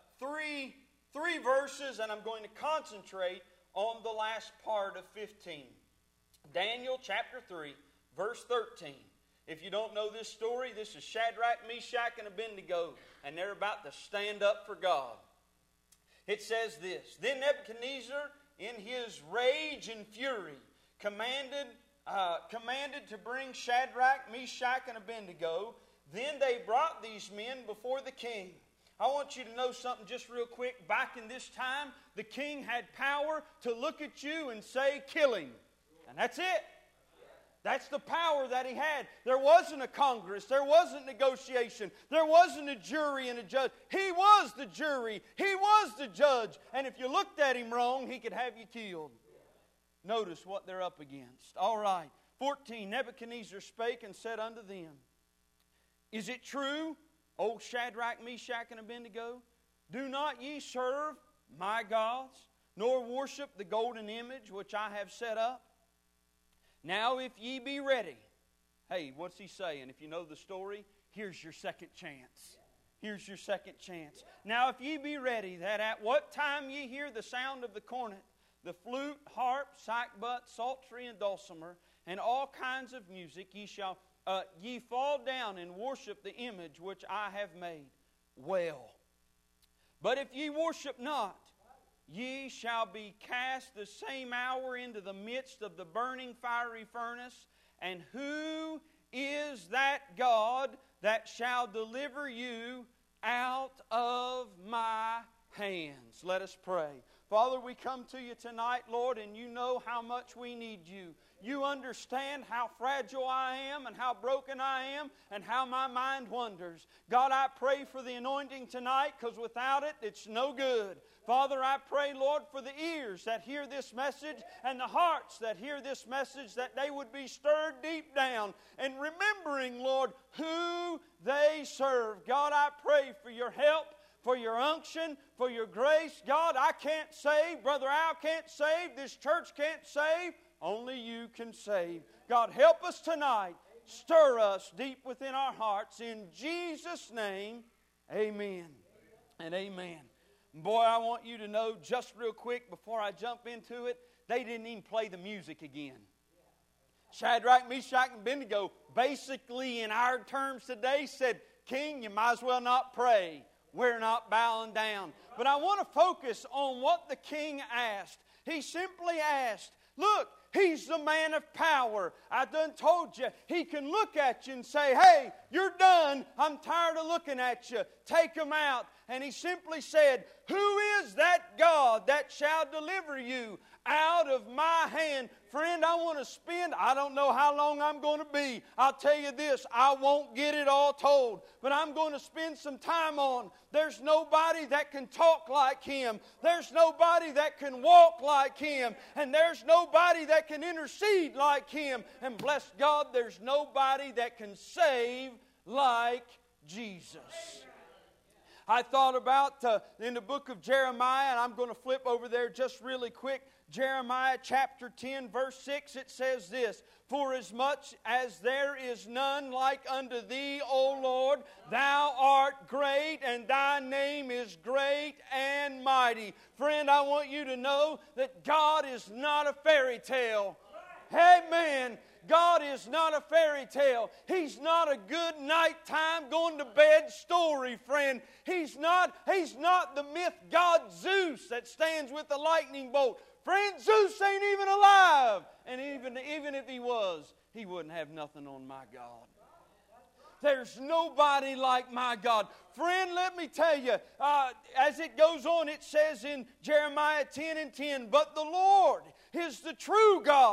three verses, and I'm going to concentrate on the last part of 15. Daniel chapter 3, verse 13. If you don't know this story, this is Shadrach, Meshach, and Abednego, and they're about to stand up for God. It says this: Then Nebuchadnezzar, in his rage and fury, commanded to bring Shadrach, Meshach, and Abednego. Then they brought these men before the king. I want you to know something just real quick. Back in this time, the king had power to look at you and say, kill him. And that's it. That's the power that he had. There wasn't a Congress. There wasn't negotiation. There wasn't a jury and a judge. He was the jury. He was the judge. And if you looked at him wrong, he could have you killed. Notice what they're up against. All right. 14. Nebuchadnezzar spake and said unto them, Is it true, O Shadrach, Meshach, and Abednego? Do not ye serve my gods, nor worship the golden image which I have set up? Now if ye be ready. Hey, what's he saying? If you know the story, here's your second chance. Here's your second chance. Now if ye be ready, that at what time ye hear the sound of the cornet, the flute, harp, sackbut, psaltery, and dulcimer, and all kinds of music, ye fall down and worship the image which I have made. Well, but if ye worship not, ye shall be cast the same hour into the midst of the burning fiery furnace. And who is that God that shall deliver you out of my hands? Let us pray. Father, we come to you tonight, Lord, and you know how much we need you. You understand how fragile I am and how broken I am and how my mind wanders. God, I pray for the anointing tonight, because without it, it's no good. Father, I pray, Lord, for the ears that hear this message and the hearts that hear this message, that they would be stirred deep down and remembering, Lord, who they serve. God, I pray for your help, for your unction, for your grace. God, I can't save. Brother Al can't save. This church can't save. Only you can save. God, help us tonight. Stir us deep within our hearts. In Jesus' name, amen and amen. Boy, I want you to know just real quick before I jump into it, they didn't even play the music again. Shadrach, Meshach, and Abednego basically in our terms today said, King, you might as well not pray. We're not bowing down. But I want to focus on what the king asked. He simply asked, look, he's the man of power. I done told you, he can look at you and say, hey, you're done. I'm tired of looking at you. Take him out. And he simply said, who is that God that shall deliver you out of my hand? Friend, I want to spend, I don't know how long I'm going to be. I'll tell you this, I won't get it all told. But I'm going to spend some time on, there's nobody that can talk like him. There's nobody that can walk like him. And there's nobody that can intercede like him. And bless God, there's nobody that can save like Jesus. I thought about in the book of Jeremiah, and I'm going to flip over there just really quick. Jeremiah chapter 10, verse 6, it says this, For as much as there is none like unto thee, O Lord, thou art great, and thy name is great and mighty. Friend, I want you to know that God is not a fairy tale. Amen. God is not a fairy tale. He's not a good nighttime going to bed story, friend. He's not the myth god Zeus that stands with the lightning bolt. Friend, Zeus ain't even alive. And even if he was, he wouldn't have nothing on my God. There's nobody like my God. Friend, let me tell you, as it goes on, it says in Jeremiah 10:10, But the Lord is the true God.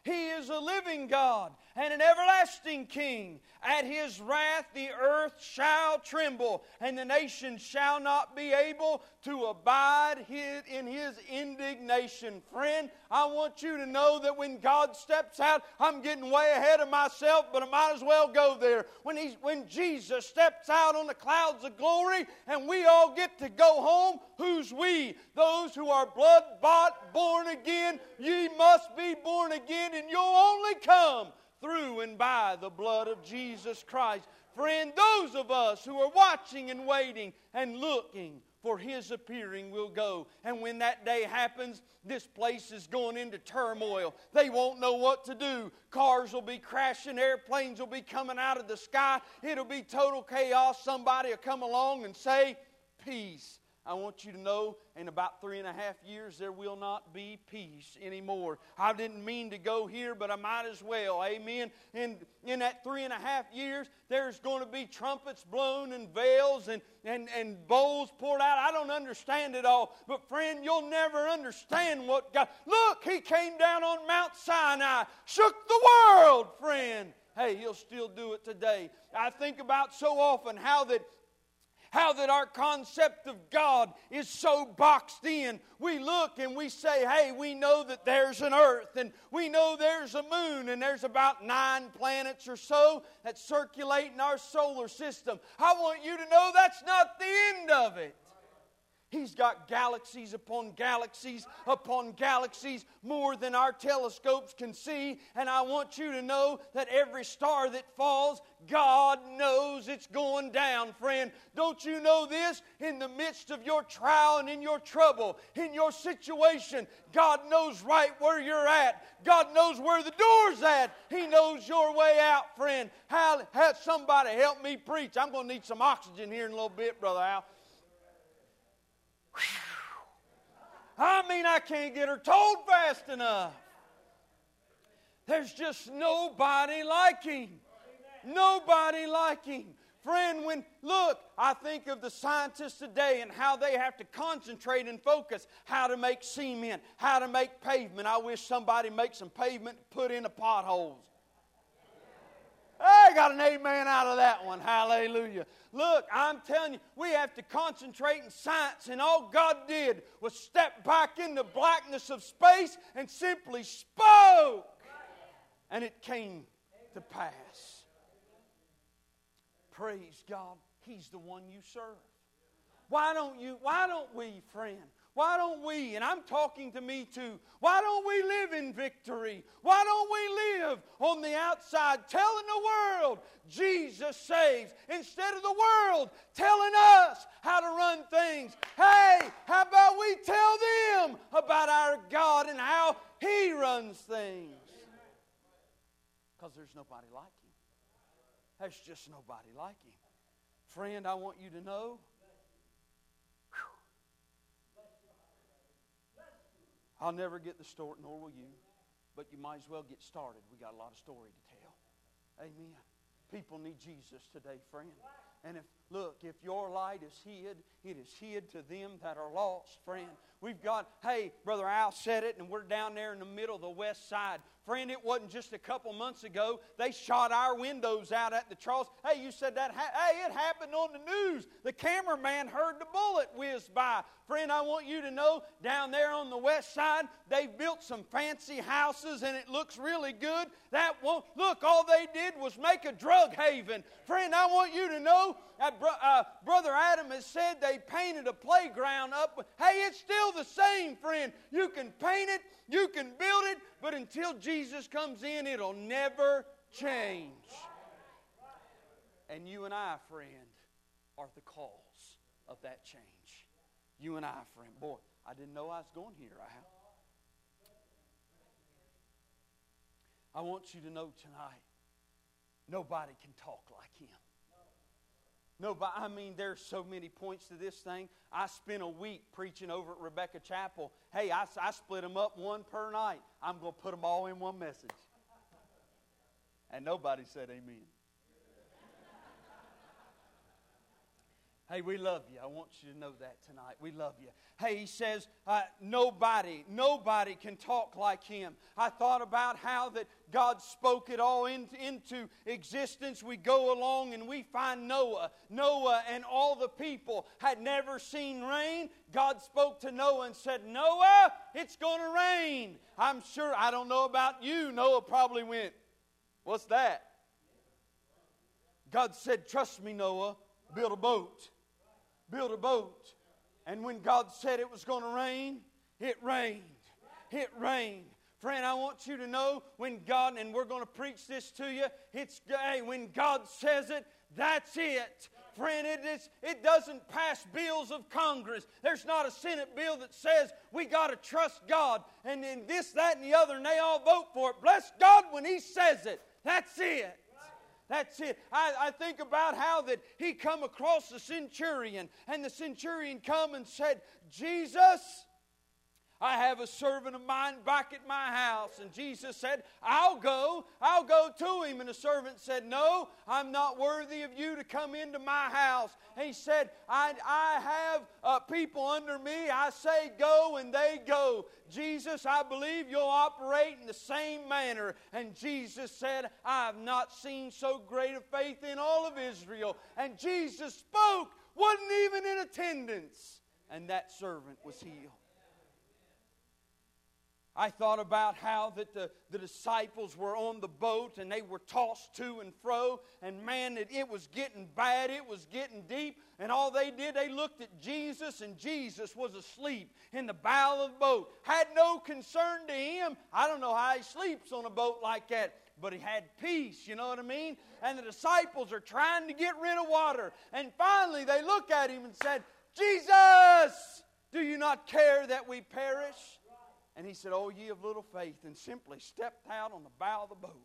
He is a living God and an everlasting King. At His wrath the earth shall tremble, and the nations shall not be able to abide in His indignation. Friend, I want you to know that when God steps out, I'm getting way ahead of myself, but I might as well go there. When Jesus steps out on the clouds of glory and we all get to go home, who's we? Those who are blood-bought, born again. Ye must be born again, and you'll only come through and by the blood of Jesus Christ. Friend, those of us who are watching and waiting and looking for His appearing will go. And when that day happens, this place is going into turmoil. They won't know what to do. Cars will be crashing. Airplanes will be coming out of the sky. It'll be total chaos. Somebody will come along and say, peace. I want you to know, in about 3.5 years, there will not be peace anymore. I didn't mean to go here, but I might as well. Amen. In that 3.5 years, there's going to be trumpets blown and veils and bowls poured out. I don't understand it all. But friend, you'll never understand what God... Look, He came down on Mount Sinai, shook the world, friend. Hey, He'll still do it today. I think about so often how that our concept of God is so boxed in. We look and we say, hey, we know that there's an earth and we know there's a moon and there's about 9 planets or so that circulate in our solar system. I want you to know that's not the end of it. He's got galaxies upon galaxies upon galaxies, more than our telescopes can see. And I want you to know that every star that falls, God knows it's going down, friend. Don't you know this? In the midst of your trial and in your trouble, in your situation, God knows right where you're at. God knows where the door's at. He knows your way out, friend. Have somebody help me preach. I'm going to need some oxygen here in a little bit, Brother Al. I can't get her told fast enough. There's just nobody like Him. Nobody like Him. Friend, I think of the scientists today and how they have to concentrate and focus how to make cement, how to make pavement. I wish somebody make some pavement and put in the potholes. I got an amen out of that one. Hallelujah. Look, I'm telling you, we have to concentrate in science, and all God did was step back in the blackness of space and simply spoke. And it came to pass. Praise God. He's the one you serve. Why don't we, friend? Why don't we, and I'm talking to me too, why don't we live in victory? Why don't we live on the outside telling the world Jesus saves instead of the world telling us how to run things? Hey, how about we tell them about our God and how He runs things? Because there's nobody like Him. There's just nobody like Him. Friend, I want you to know, I'll never get the story, nor will you, but you might as well get started. We got a lot of story to tell. Amen. People need Jesus today, friend. And if your light is hid, it is hid to them that are lost, friend. We've got, hey, Brother Al said it, and we're down there in the middle of the west side. Friend, it wasn't just a couple months ago. They shot our windows out at the Charles. Hey, you said that. Hey, it happened on the news. The cameraman heard the bullet whiz by. Friend, I want you to know, down there on the west side, they've built some fancy houses, and it looks really good. Look, all they did was make a drug haven. Friend, I want you to know, Brother Adam has said they painted a playground up. Hey, it's still the same, friend. You can paint it, you can build it, but until Jesus comes in, it'll never change. And you and I, friend, are the cause of that change. You and I, friend. Boy, I didn't know I was going here, Al. I want you to know tonight, nobody can talk like Him. Nobody, there's so many points to this thing. I spent a week preaching over at Rebecca Chapel. Hey, I split them up one per night. I'm going to put them all in one message. And nobody said amen. Hey, we love you. I want you to know that tonight. We love you. Hey, he says, nobody can talk like him. I thought about how that God spoke it all into existence. We go along and we find Noah. Noah and all the people had never seen rain. God spoke to Noah and said, Noah, it's going to rain. I'm sure, I don't know about you, Noah probably went, what's that? God said, trust me, Noah, build a boat. Build a boat. And when God said it was going to rain, it rained. It rained. Friend, I want you to know when God, and we're going to preach this to you, when God says it, that's it. Friend, it doesn't pass bills of Congress. There's not a Senate bill that says we got to trust God. And then this, that, and the other, and they all vote for it. Bless God when He says it. That's it. That's it. I think about how that he come across the centurion, and the centurion come and said, Jesus, I have a servant of mine back at my house. And Jesus said, I'll go to him. And the servant said, no, I'm not worthy of you to come into my house. And he said, I have people under me. I say go, and they go. Jesus, I believe you'll operate in the same manner. And Jesus said, I have not seen so great a faith in all of Israel. And Jesus spoke, wasn't even in attendance. And that servant was healed. I thought about how that the disciples were on the boat and they were tossed to and fro. And man, it was getting bad. It was getting deep. And all they did, they looked at Jesus, and Jesus was asleep in the bow of the boat. Had no concern to him. I don't know how he sleeps on a boat like that. But he had peace, you know what I mean? And the disciples are trying to get rid of water. And finally they look at him and said, Jesus, do you not care that we perish? And he said, oh, ye of little faith, and simply stepped out on the bow of the boat.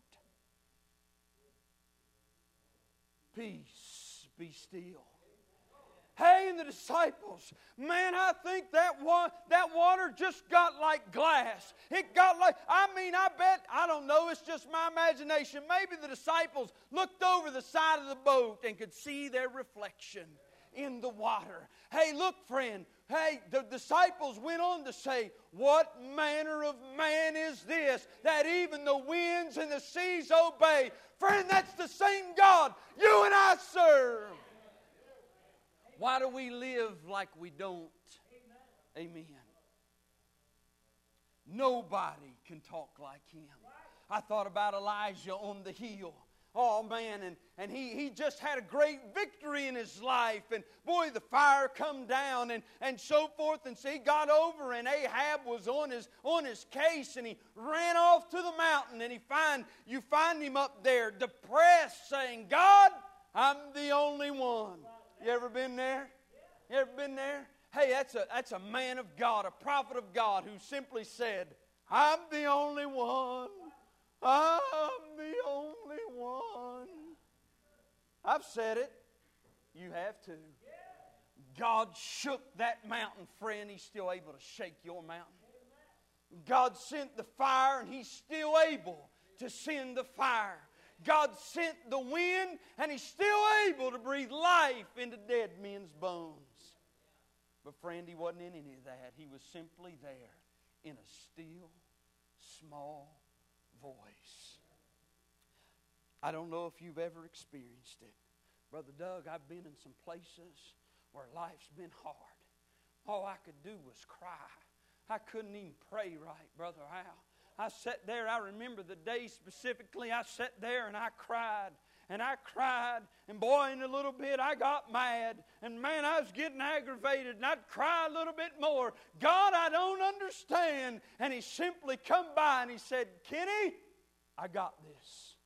Peace, be still. Hey, and the disciples, man, I think that water just got like glass. It got like, I bet, I don't know, it's just my imagination. Maybe the disciples looked over the side of the boat and could see their reflection in the water. Hey, look, friend. Hey, the disciples went on to say, what manner of man is this, that even the winds and the seas obey? Friend, that's the same God you and I serve. Why do we live like we don't? Amen. Nobody can talk like him. I thought about Elijah on the hill. Oh, man, and he just had a great victory in his life. And, boy, the fire come down and so forth. And so he got over, and Ahab was on his case, and he ran off to the mountain. And you find him up there depressed, saying, God, I'm the only one. You ever been there? You ever been there? Hey, that's a man of God, a prophet of God, who simply said, I'm the only one. I'm the only one. I've said it. You have too. God shook that mountain, friend. He's still able to shake your mountain. God sent the fire, and He's still able to send the fire. God sent the wind, and He's still able to breathe life into dead men's bones. But friend, He wasn't in any of that. He was simply there in a still, small voice. I don't know if you've ever experienced it. Brother Doug, I've been in some places where life's been hard. All I could do was cry. I couldn't even pray right, Brother Al. I sat there, I remember the day specifically, I sat there and I cried. And I cried, and boy, in a little bit I got mad. And man, I was getting aggravated, and I'd cry a little bit more. God, I don't understand. And He simply come by and He said, Kenny, I got this.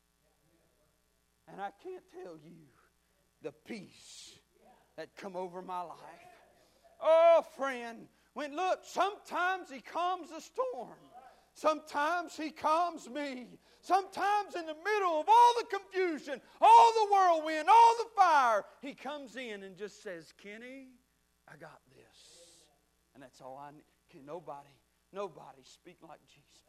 And I can't tell you the peace that come over my life. Oh, friend, look, sometimes He calms the storm. Sometimes He calms me. Sometimes in the middle of all the confusion, all the whirlwind, all the fire, He comes in and just says, Kenny, I got this. And that's all I need. Can nobody speak like Jesus.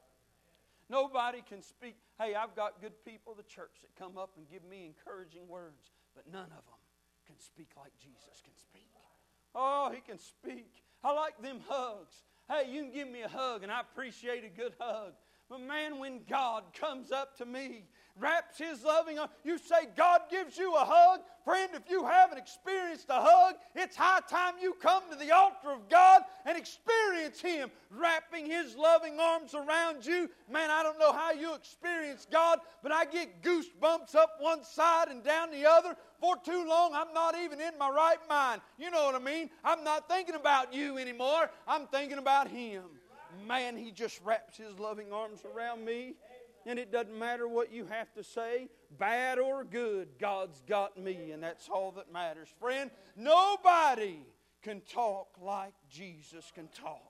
Nobody can speak. Hey, I've got good people at the church that come up and give me encouraging words, but none of them can speak like Jesus can speak. Oh, He can speak. I like them hugs. Hey, you can give me a hug, and I appreciate a good hug. But man, when God comes up to me, wraps His loving arm, you say God gives you a hug. Friend, if you haven't experienced a hug, it's high time you come to the altar of God and experience Him wrapping His loving arms around you. Man, I don't know how you experience God, but I get goosebumps up one side and down the other. For too long, I'm not even in my right mind. You know what I mean? I'm not thinking about you anymore. I'm thinking about Him. Man, He just wraps His loving arms around me. And it doesn't matter what you have to say, bad or good, God's got me, and that's all that matters. Friend, nobody can talk like Jesus can talk.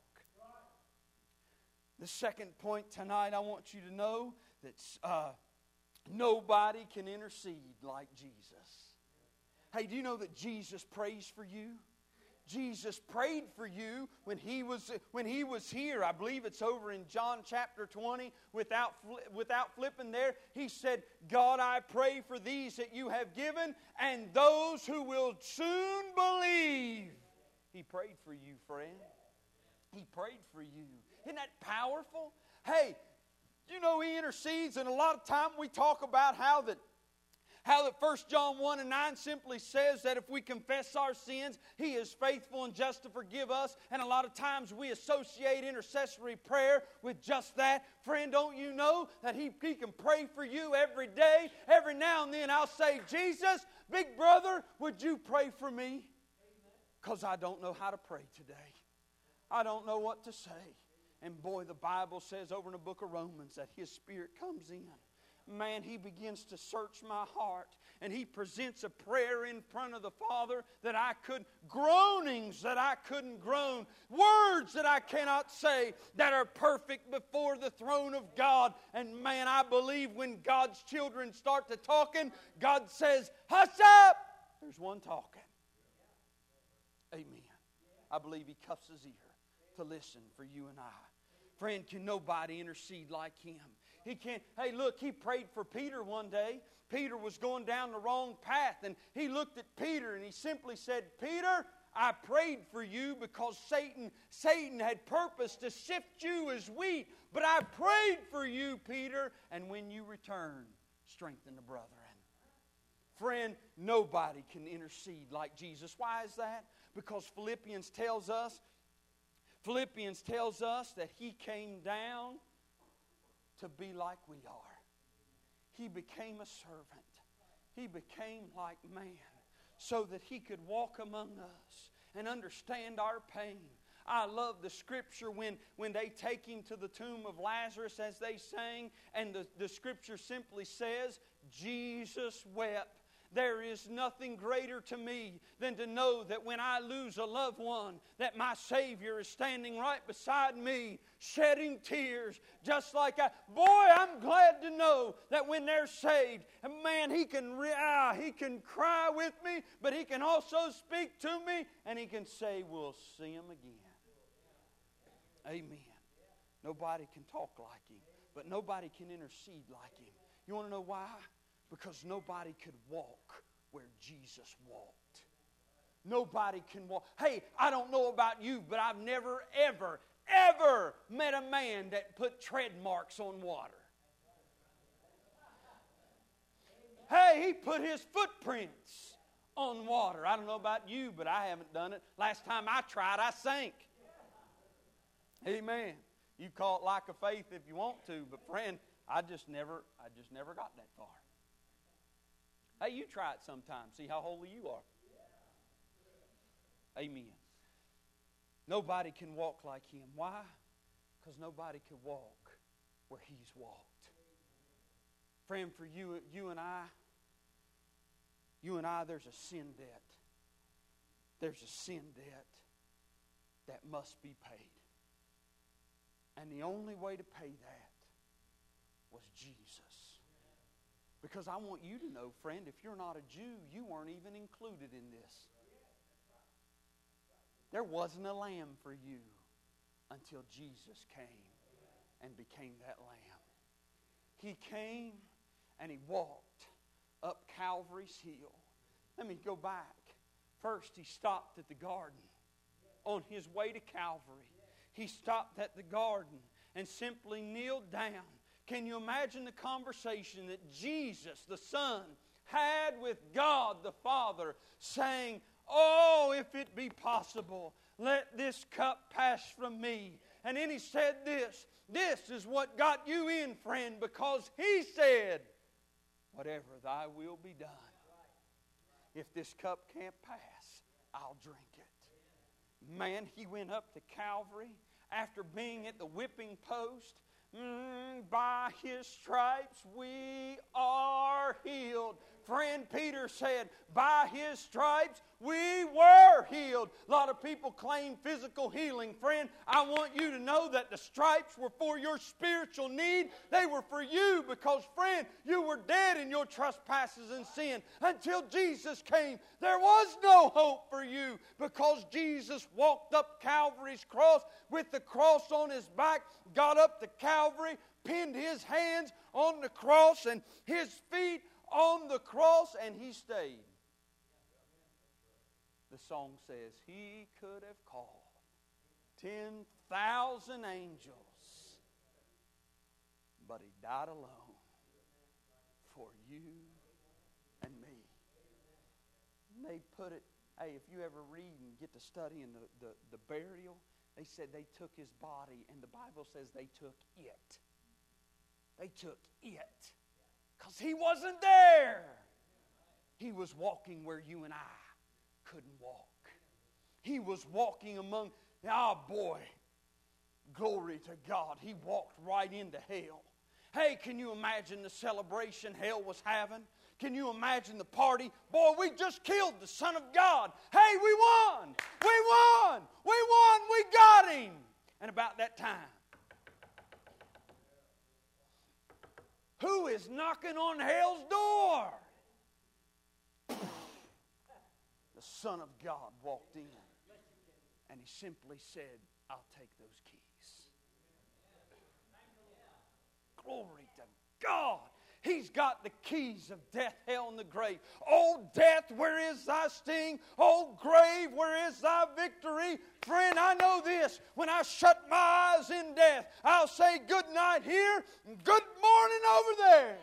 The second point tonight, I want you to know that nobody can intercede like Jesus. Hey, do you know that Jesus prays for you? Jesus prayed for you when he was here. I believe it's over in John chapter 20. Without flipping there, He said, God, I pray for these that you have given and those who will soon believe. He prayed for you, friend. He prayed for you. Isn't that powerful? Hey, you know He intercedes, and a lot of time we talk about how that 1 John 1 and 9 simply says that if we confess our sins, He is faithful and just to forgive us. And a lot of times we associate intercessory prayer with just that. Friend, don't you know that He can pray for you every day? Every now and then I'll say, Jesus, big brother, would you pray for me? Because I don't know how to pray today. I don't know what to say. And boy, the Bible says over in the book of Romans that His Spirit comes in. Man, He begins to search my heart, and He presents a prayer in front of the Father that I could, groanings that I couldn't groan, words that I cannot say that are perfect before the throne of God. And man, I believe when God's children start to talking, God says, hush up! There's one talking. Amen. I believe He cuffs His ear to listen for you and I. Friend, can nobody intercede like Him? He can't. Hey, look, He prayed for Peter one day. Peter was going down the wrong path, and He looked at Peter and He simply said, Peter, I prayed for you because Satan had purposed to sift you as wheat, but I prayed for you, Peter, and when you return, strengthen the brethren. Friend, nobody can intercede like Jesus. Why is that? Because Philippians tells us that He came down to be like we are. He became a servant. He became like man so that He could walk among us and understand our pain. I love the scripture when they take Him to the tomb of Lazarus as they sang, and the scripture simply says, Jesus wept. There is nothing greater to me than to know that when I lose a loved one, that my Savior is standing right beside me, shedding tears, just like I. Boy, I'm glad to know that when they're saved, man, He can cry with me, but He can also speak to me, and He can say, we'll see Him again. Amen. Nobody can talk like Him, but nobody can intercede like Him. You want to know why? Because nobody could walk where Jesus walked. Nobody can walk. Hey, I don't know about you, but I've never, ever met a man that put tread marks on water. Hey, he put his footprints on water. I don't know about you, but I haven't done it. Last time I tried, I sank. Amen. You call it lack of faith if you want to, but friend, I just never got that far. Hey, you try it sometime. See how holy you are. Amen. Nobody can walk like Him. Why? Because nobody could walk where He's walked. Friend, for you and I, there's a sin debt. There's a sin debt that must be paid. And the only way to pay that was Jesus. Because I want you to know, friend, if you're not a Jew, you weren't even included in this. There wasn't a lamb for you until Jesus came and became that lamb. He came and He walked up Calvary's hill. Let me go back. First, He stopped at the garden. On His way to Calvary, He stopped at the garden and simply kneeled down. Can you imagine the conversation that Jesus, the Son, had with God the Father, saying, "Oh, if it be possible, let this cup pass from me." And then He said this is what got you in, friend, because He said, "Whatever thy will be done. If this cup can't pass, I'll drink it." Man, He went up to Calvary after being at the whipping post. By His stripes we are healed. Friend, Peter said, by His stripes we were healed. A lot of people claim physical healing. Friend, I want you to know that the stripes were for your spiritual need. They were for you because, friend, you were dead in your trespasses and sin. Until Jesus came, there was no hope for you because Jesus walked up Calvary's cross with the cross on His back, got up to Calvary, pinned His hands on the cross and His feet on the cross, and He stayed. The song says, He could have called 10,000 angels, but He died alone for you and me. And they put it, hey, if you ever read and get to studying the burial, they said they took His body, and the Bible says they took it. They took it. Because He wasn't there. He was walking where you and I couldn't walk. He was walking among, boy, glory to God. He walked right into hell. Hey, can you imagine the celebration hell was having? Can you imagine the party? Boy, we just killed the Son of God. Hey, we won! We won! We won! We got Him! And about that time, who is knocking on hell's door? The Son of God walked in, and He simply said, I'll take those keys. Glory to God. He's got the keys of death, hell, and the grave. Oh, death, where is thy sting? Oh, grave, where is thy victory? Friend, I know this. When I shut my eyes in death, I'll say good night here and good morning over there.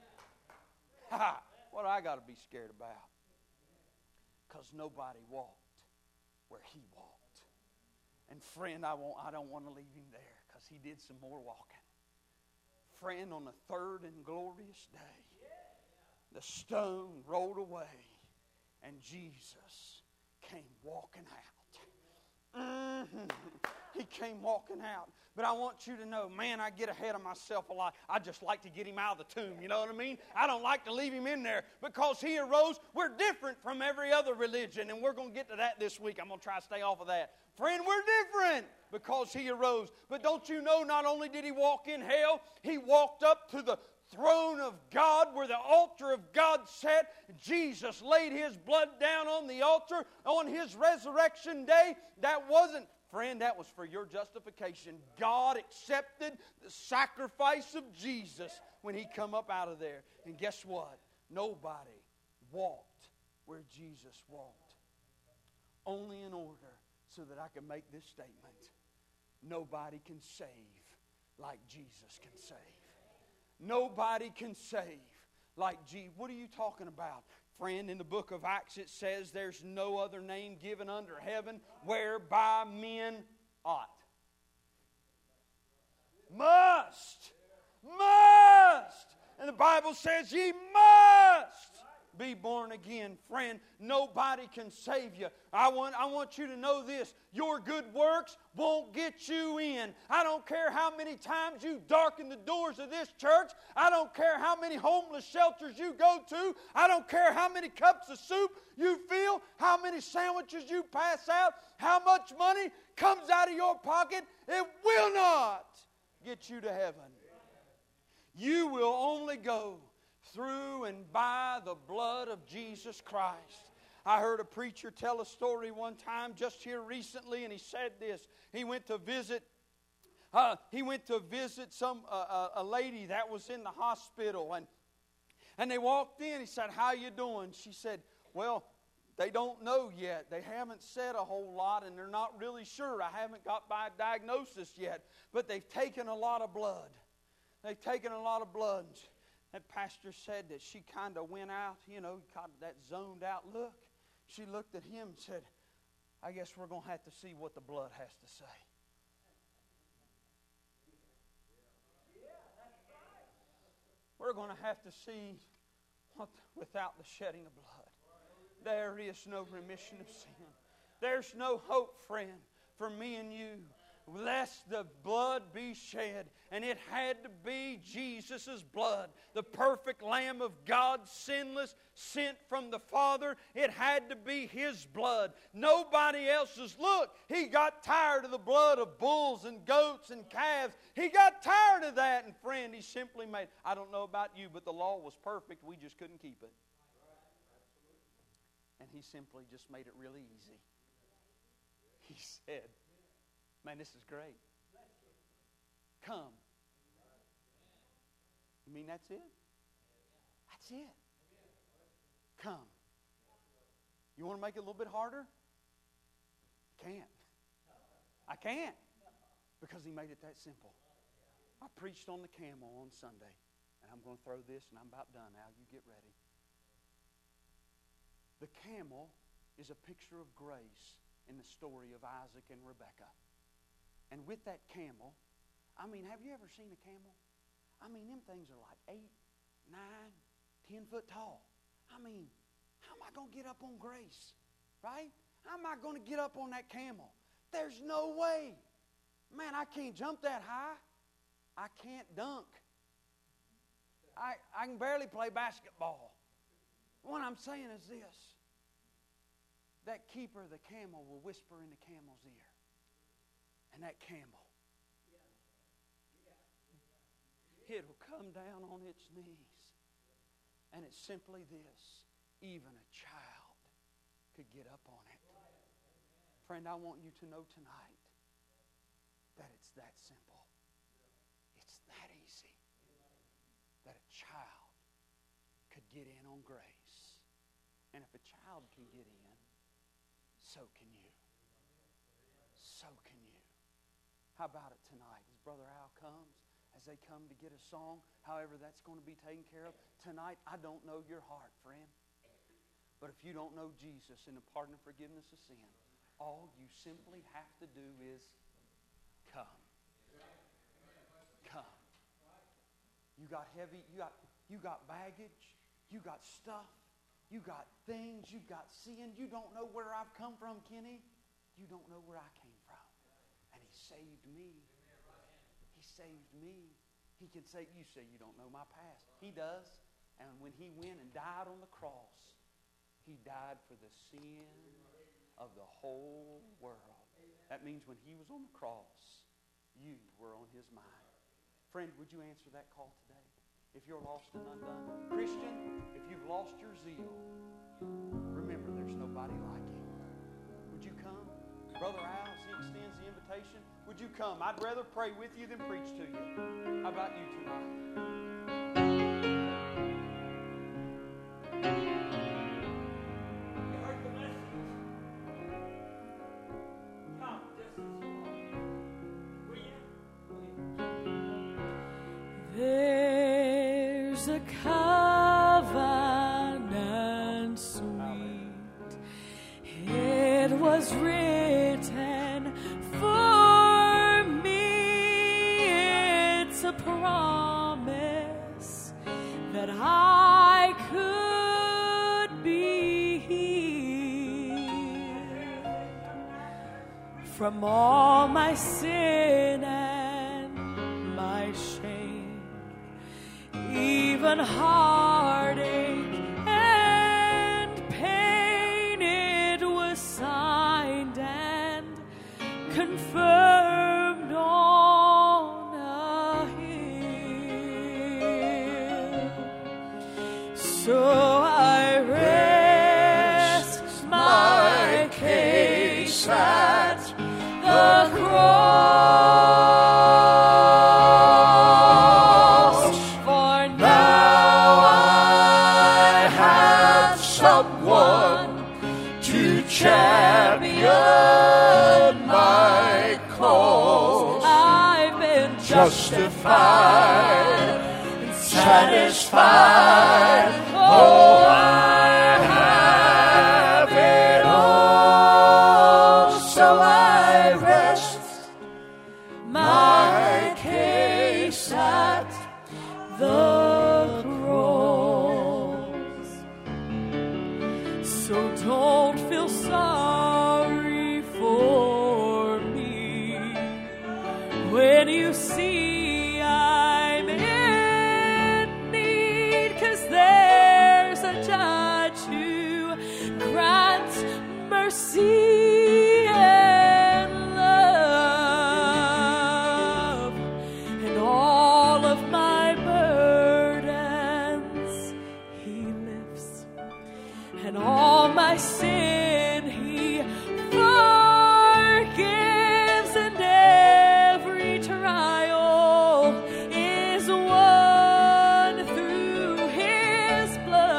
What I got to be scared about? Because nobody walked where He walked. And friend, I don't want to leave Him there because He did some more walking. Friend, on the third and glorious day, the stone rolled away and Jesus came walking out. He came walking out. But I want you to know, man, I get ahead of myself a lot. I just like to get Him out of the tomb, you know what I mean? I don't like to leave Him in there because He arose. We're different from every other religion, and we're going to get to that this week. I'm going to try to stay off of that. Friend, we're different because He arose. But don't you know, not only did He walk in hell, He walked up to the throne of God where the altar of God sat. Jesus laid His blood down on the altar on His resurrection day. That wasn't, friend, that was for your justification. God accepted the sacrifice of Jesus when He come up out of there. And guess what? Nobody walked where Jesus walked. Only in order so that I can make this statement. Nobody can save like Jesus can save. Nobody can save like Jesus. What are you talking about? Friend, in the book of Acts it says there's no other name given under heaven whereby men ought. Must. And the Bible says ye must be born again. Friend, nobody can save you. I want you to know this. Your good works won't get you in. I don't care how many times you darken the doors of this church. I don't care how many homeless shelters you go to. I don't care how many cups of soup you fill, how many sandwiches you pass out, how much money comes out of your pocket. It will not get you to heaven. You will only go through and by the blood of Jesus Christ. I heard a preacher tell a story one time just here recently, and he said this. He went to visit some a lady that was in the hospital, and they walked in. He said, "How you doing?" She said, "Well, They don't know yet. They haven't said a whole lot, and they're not really sure. I haven't got by a diagnosis yet, but they've taken a lot of blood. They've taken a lot of blood. That pastor said that she kind of went out, got that zoned out look. She looked at him and said, I guess we're going to have to see what the blood has to say. We're going to have to see what without the shedding of blood, there is no remission of sin. There's no hope, friend, for me and you, lest the blood be shed. And it had to be Jesus' blood, the perfect Lamb of God, sinless, sent from the Father. It had to be His blood. Nobody else's. Look, He got tired of the blood of bulls and goats and calves. He got tired of that. And friend, He simply made, I don't know about you, but the law was perfect. We just couldn't keep it. And He simply just made it really easy. He said, man, this is great. Come. You mean that's it? That's it. Come. You want to make it a little bit harder? Can't. I can't. Because He made it that simple. I preached on the camel on Sunday. And I'm going to throw this and I'm about done now. You get ready. The camel is a picture of grace in the story of Isaac and Rebekah. And with that camel, have you ever seen a camel? Them things are like 8, 9, 10 foot tall. How am I going to get up on grace? Right? How am I going to get up on that camel? There's no way. Man, I can't jump that high. I can't dunk. I can barely play basketball. What I'm saying is this. That keeper of the camel will whisper in the camel's ear. And that camel, it'll come down on its knees. And it's simply this. Even a child could get up on it. Friend, I want you to know tonight that it's that simple. It's that easy. That a child could get in on grace. And if a child can get in, so can you. So can you. How about it tonight? As Brother Al comes, as they come to get a song, however that's going to be taken care of. Tonight, I don't know your heart, friend. But if you don't know Jesus and the pardon and forgiveness of sin, all you simply have to do is come. Come. You got heavy, you got baggage, you got stuff, you got things, you got sin. You don't know where I've come from, Kenny. You don't know where I came from. And He saved me. He saved me. He can say, you say you don't know my past. He does. And when He went and died on the cross, He died for the sin of the whole world. That means when He was on the cross, you were on His mind. Friend, would you answer that call today? If you're lost and undone. Christian, if you've lost your zeal, remember there's nobody like Him. Would you come? Brother Al, as he extends the invitation, would you come? I'd rather pray with you than preach to you. How about you tonight? There's a covenant sweet. It was written for me. It's a promise that I could be healed from all my sin and my shame. Even heartache and pain, it was signed and confirmed on a hill. So I rest my case at the cross. satisfied, satisfied. Oh, I have it all, so I rest my case at the cross. So don't feel sorry for me when you see I'm in need, 'cause there's a judge who grants mercy and love, and all of my burdens he lifts, and all my sin he forgives, and every trial is won through his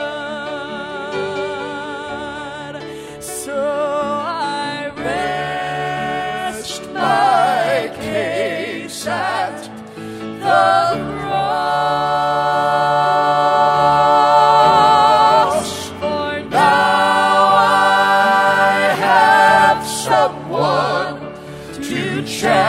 blood. So I rest my case at the cross, for now I have someone to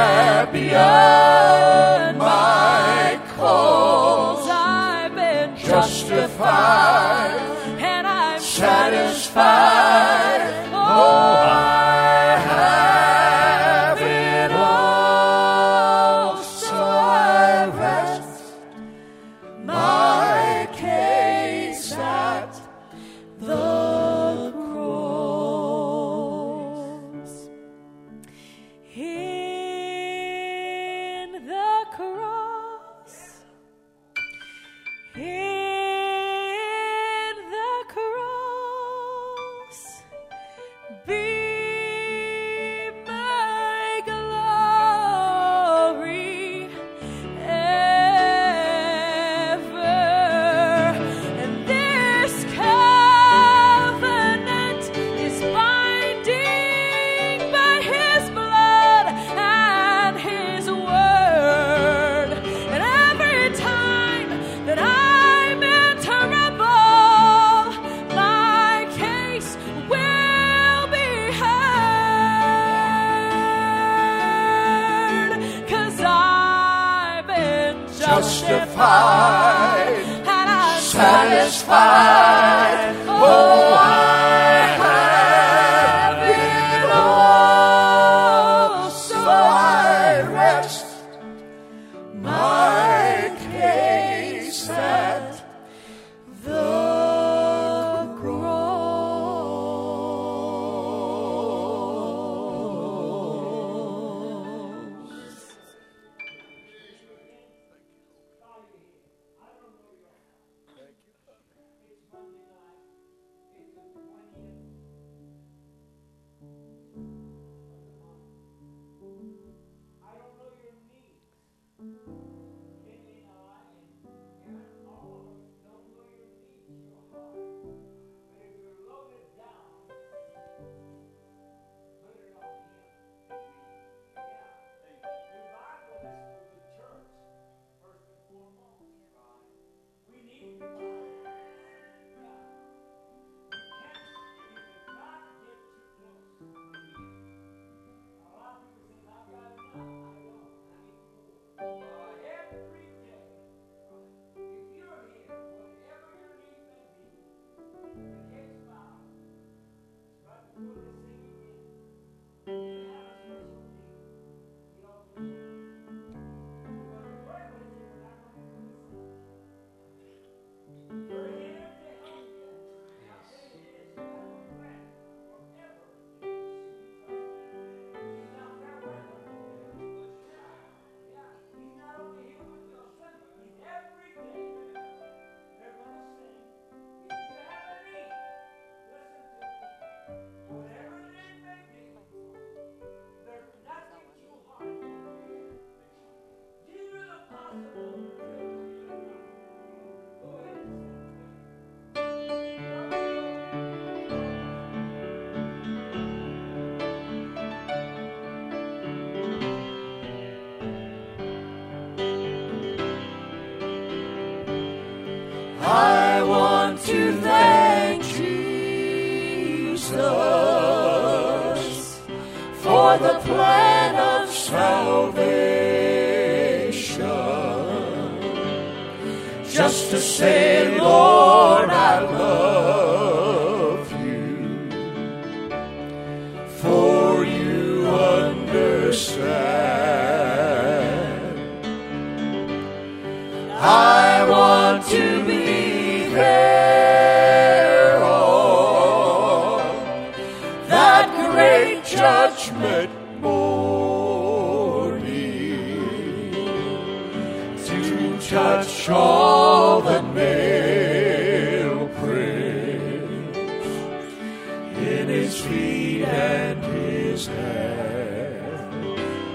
champion my cause. I've been justified and I'm satisfied. Oh, I have it all, so I rest my case at the cross. In the cross, in the cross, be my glory ever. And this covenant is binding by his blood and his word. And every time that I'm in trouble, my case will be heard, 'cause I've been justified and I'm satisfied. Oh, I have it all, so I rest my case at the cross. It's Monday night. It's the to thank Jesus for the plan of salvation. Just to say, Lord, I love you, for you understand. I want to be there on that great judgment morning, to touch all the nail prints in his feet and his hands.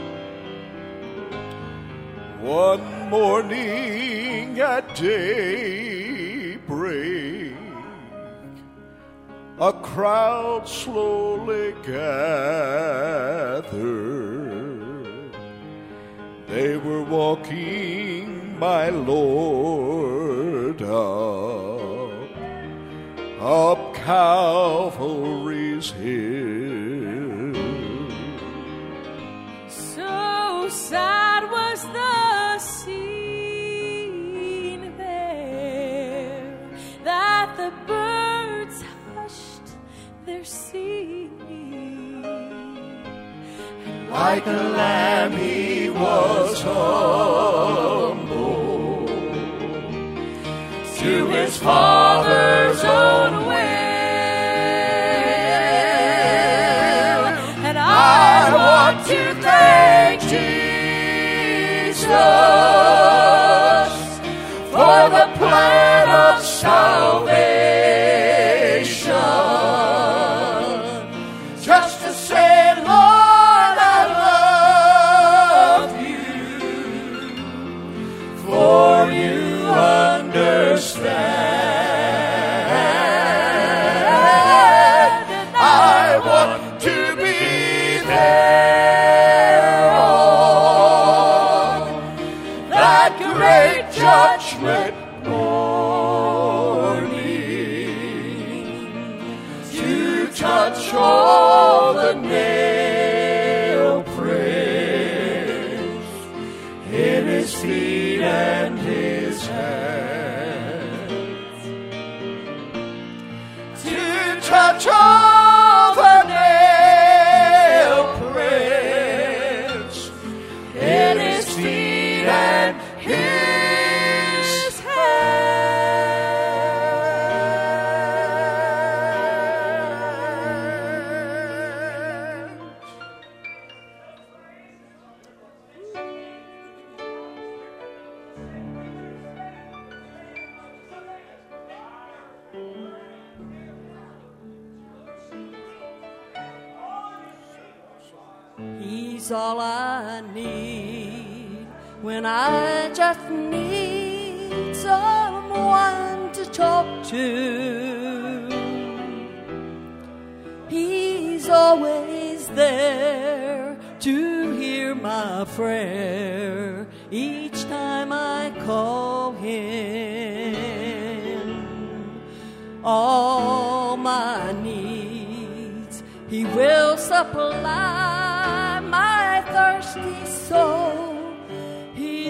One morning at daybreak, a crowd slowly gathered. They were walking my Lord up Calvary's hill. So sad was the scene there that the birds hushed their singing. Like a lamb he was humble To his Father's own will, and I want to thank Jesus for the plan of salvation. Just to say, Lord, I love you, for you understand. I want to be there on that great judgment morning, to touch all the nail prints in his feet and his hands, to touch all the nail prints in his feet and his hands. He's all I need when I just need someone to talk to. He's always there to hear my prayer each time I call him. All my needs he will supply, my thirsty soul he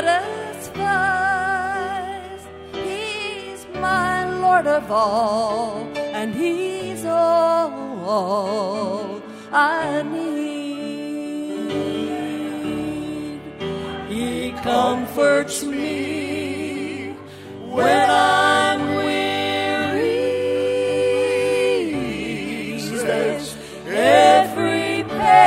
satisfies. He's my Lord of all, and he's all I need. He comforts me when I'm weary. He says every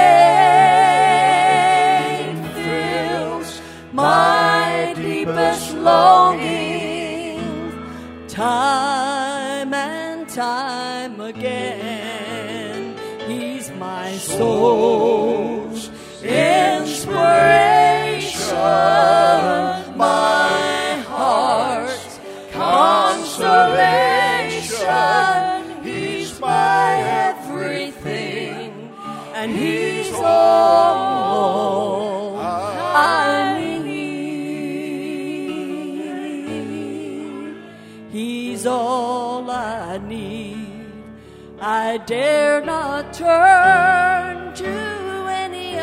pain fills my deepest longing. Time and time again, he's my soul's inspiration, my heart's consolation. He's my everything, and he's all I need. He's He's all I need. I dare not turn to any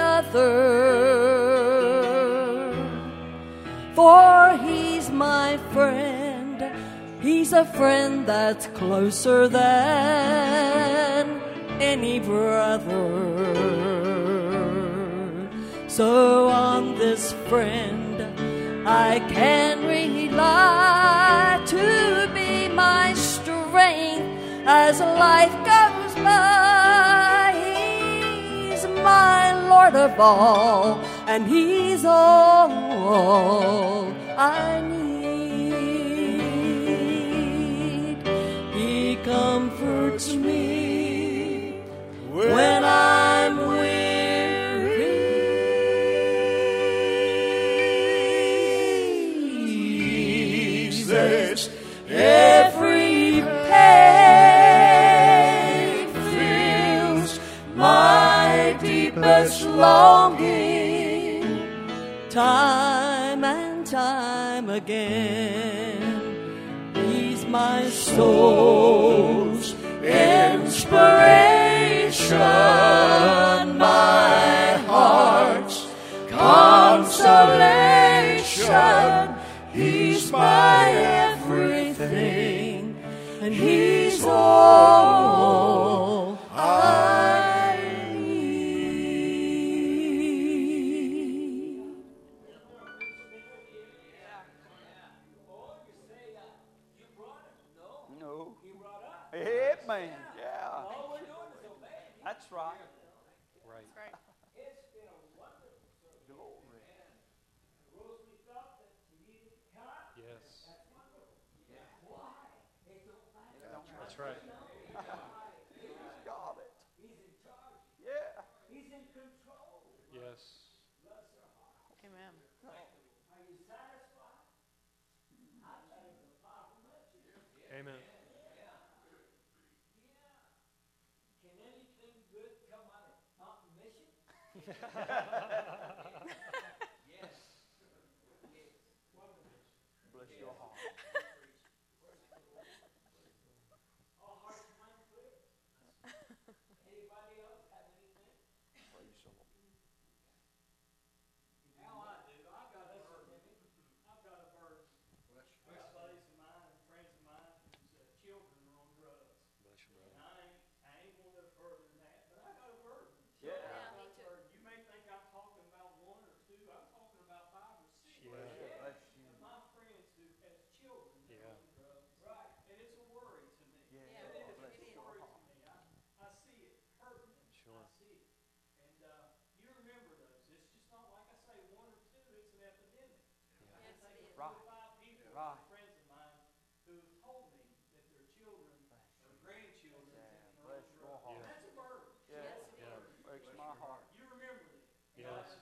other, for He's my friend. He's a friend that's closer than any brother. So on this friend I can rely to be my strength as life goes by. He's my Lord of all, and He's all I need. He comforts me when I'm weary. Jesus, every pain fills my deepest longing. Time and time again, He's my soul's inspiration, my heart's consolation. He's my everything, and He's all I need. No. Amen. Yeah. That's right. Right. Yes. That's right. He's got it. Yeah. Yes. Amen. Amen. Can anything good come out of Mountain Mission? Bless your heart. All hearts and minds clear. Anybody else have anything? Praise the Lord. Now I do. I've got a verse. I've got a verse. Best buddies of mine and friends of mine whose children are on drugs. Bless you, And brother. I ain't going to go further than that, but I got a burden. Yeah. I got a burden. You may think I'm talking about one or two. I'm talking about 5 or 6. Yeah. Bless you. My friends who has children that Yeah. are on drugs. Right. And it's a worry to me. Yeah. It is. Bless It's a your worry heart. to me. I see it hurting me. Sure. I see it. And you remember those. It's just not like I say 1 or 2. It's an epidemic. I can think of 4 or 5 people, Right. friends of mine, who have told me that their children or grandchildren Yeah. are on Bless your drugs. heart. That's a burden. Yeah. That's a Yeah. burden. Breaks my heart. You remember them. Yes.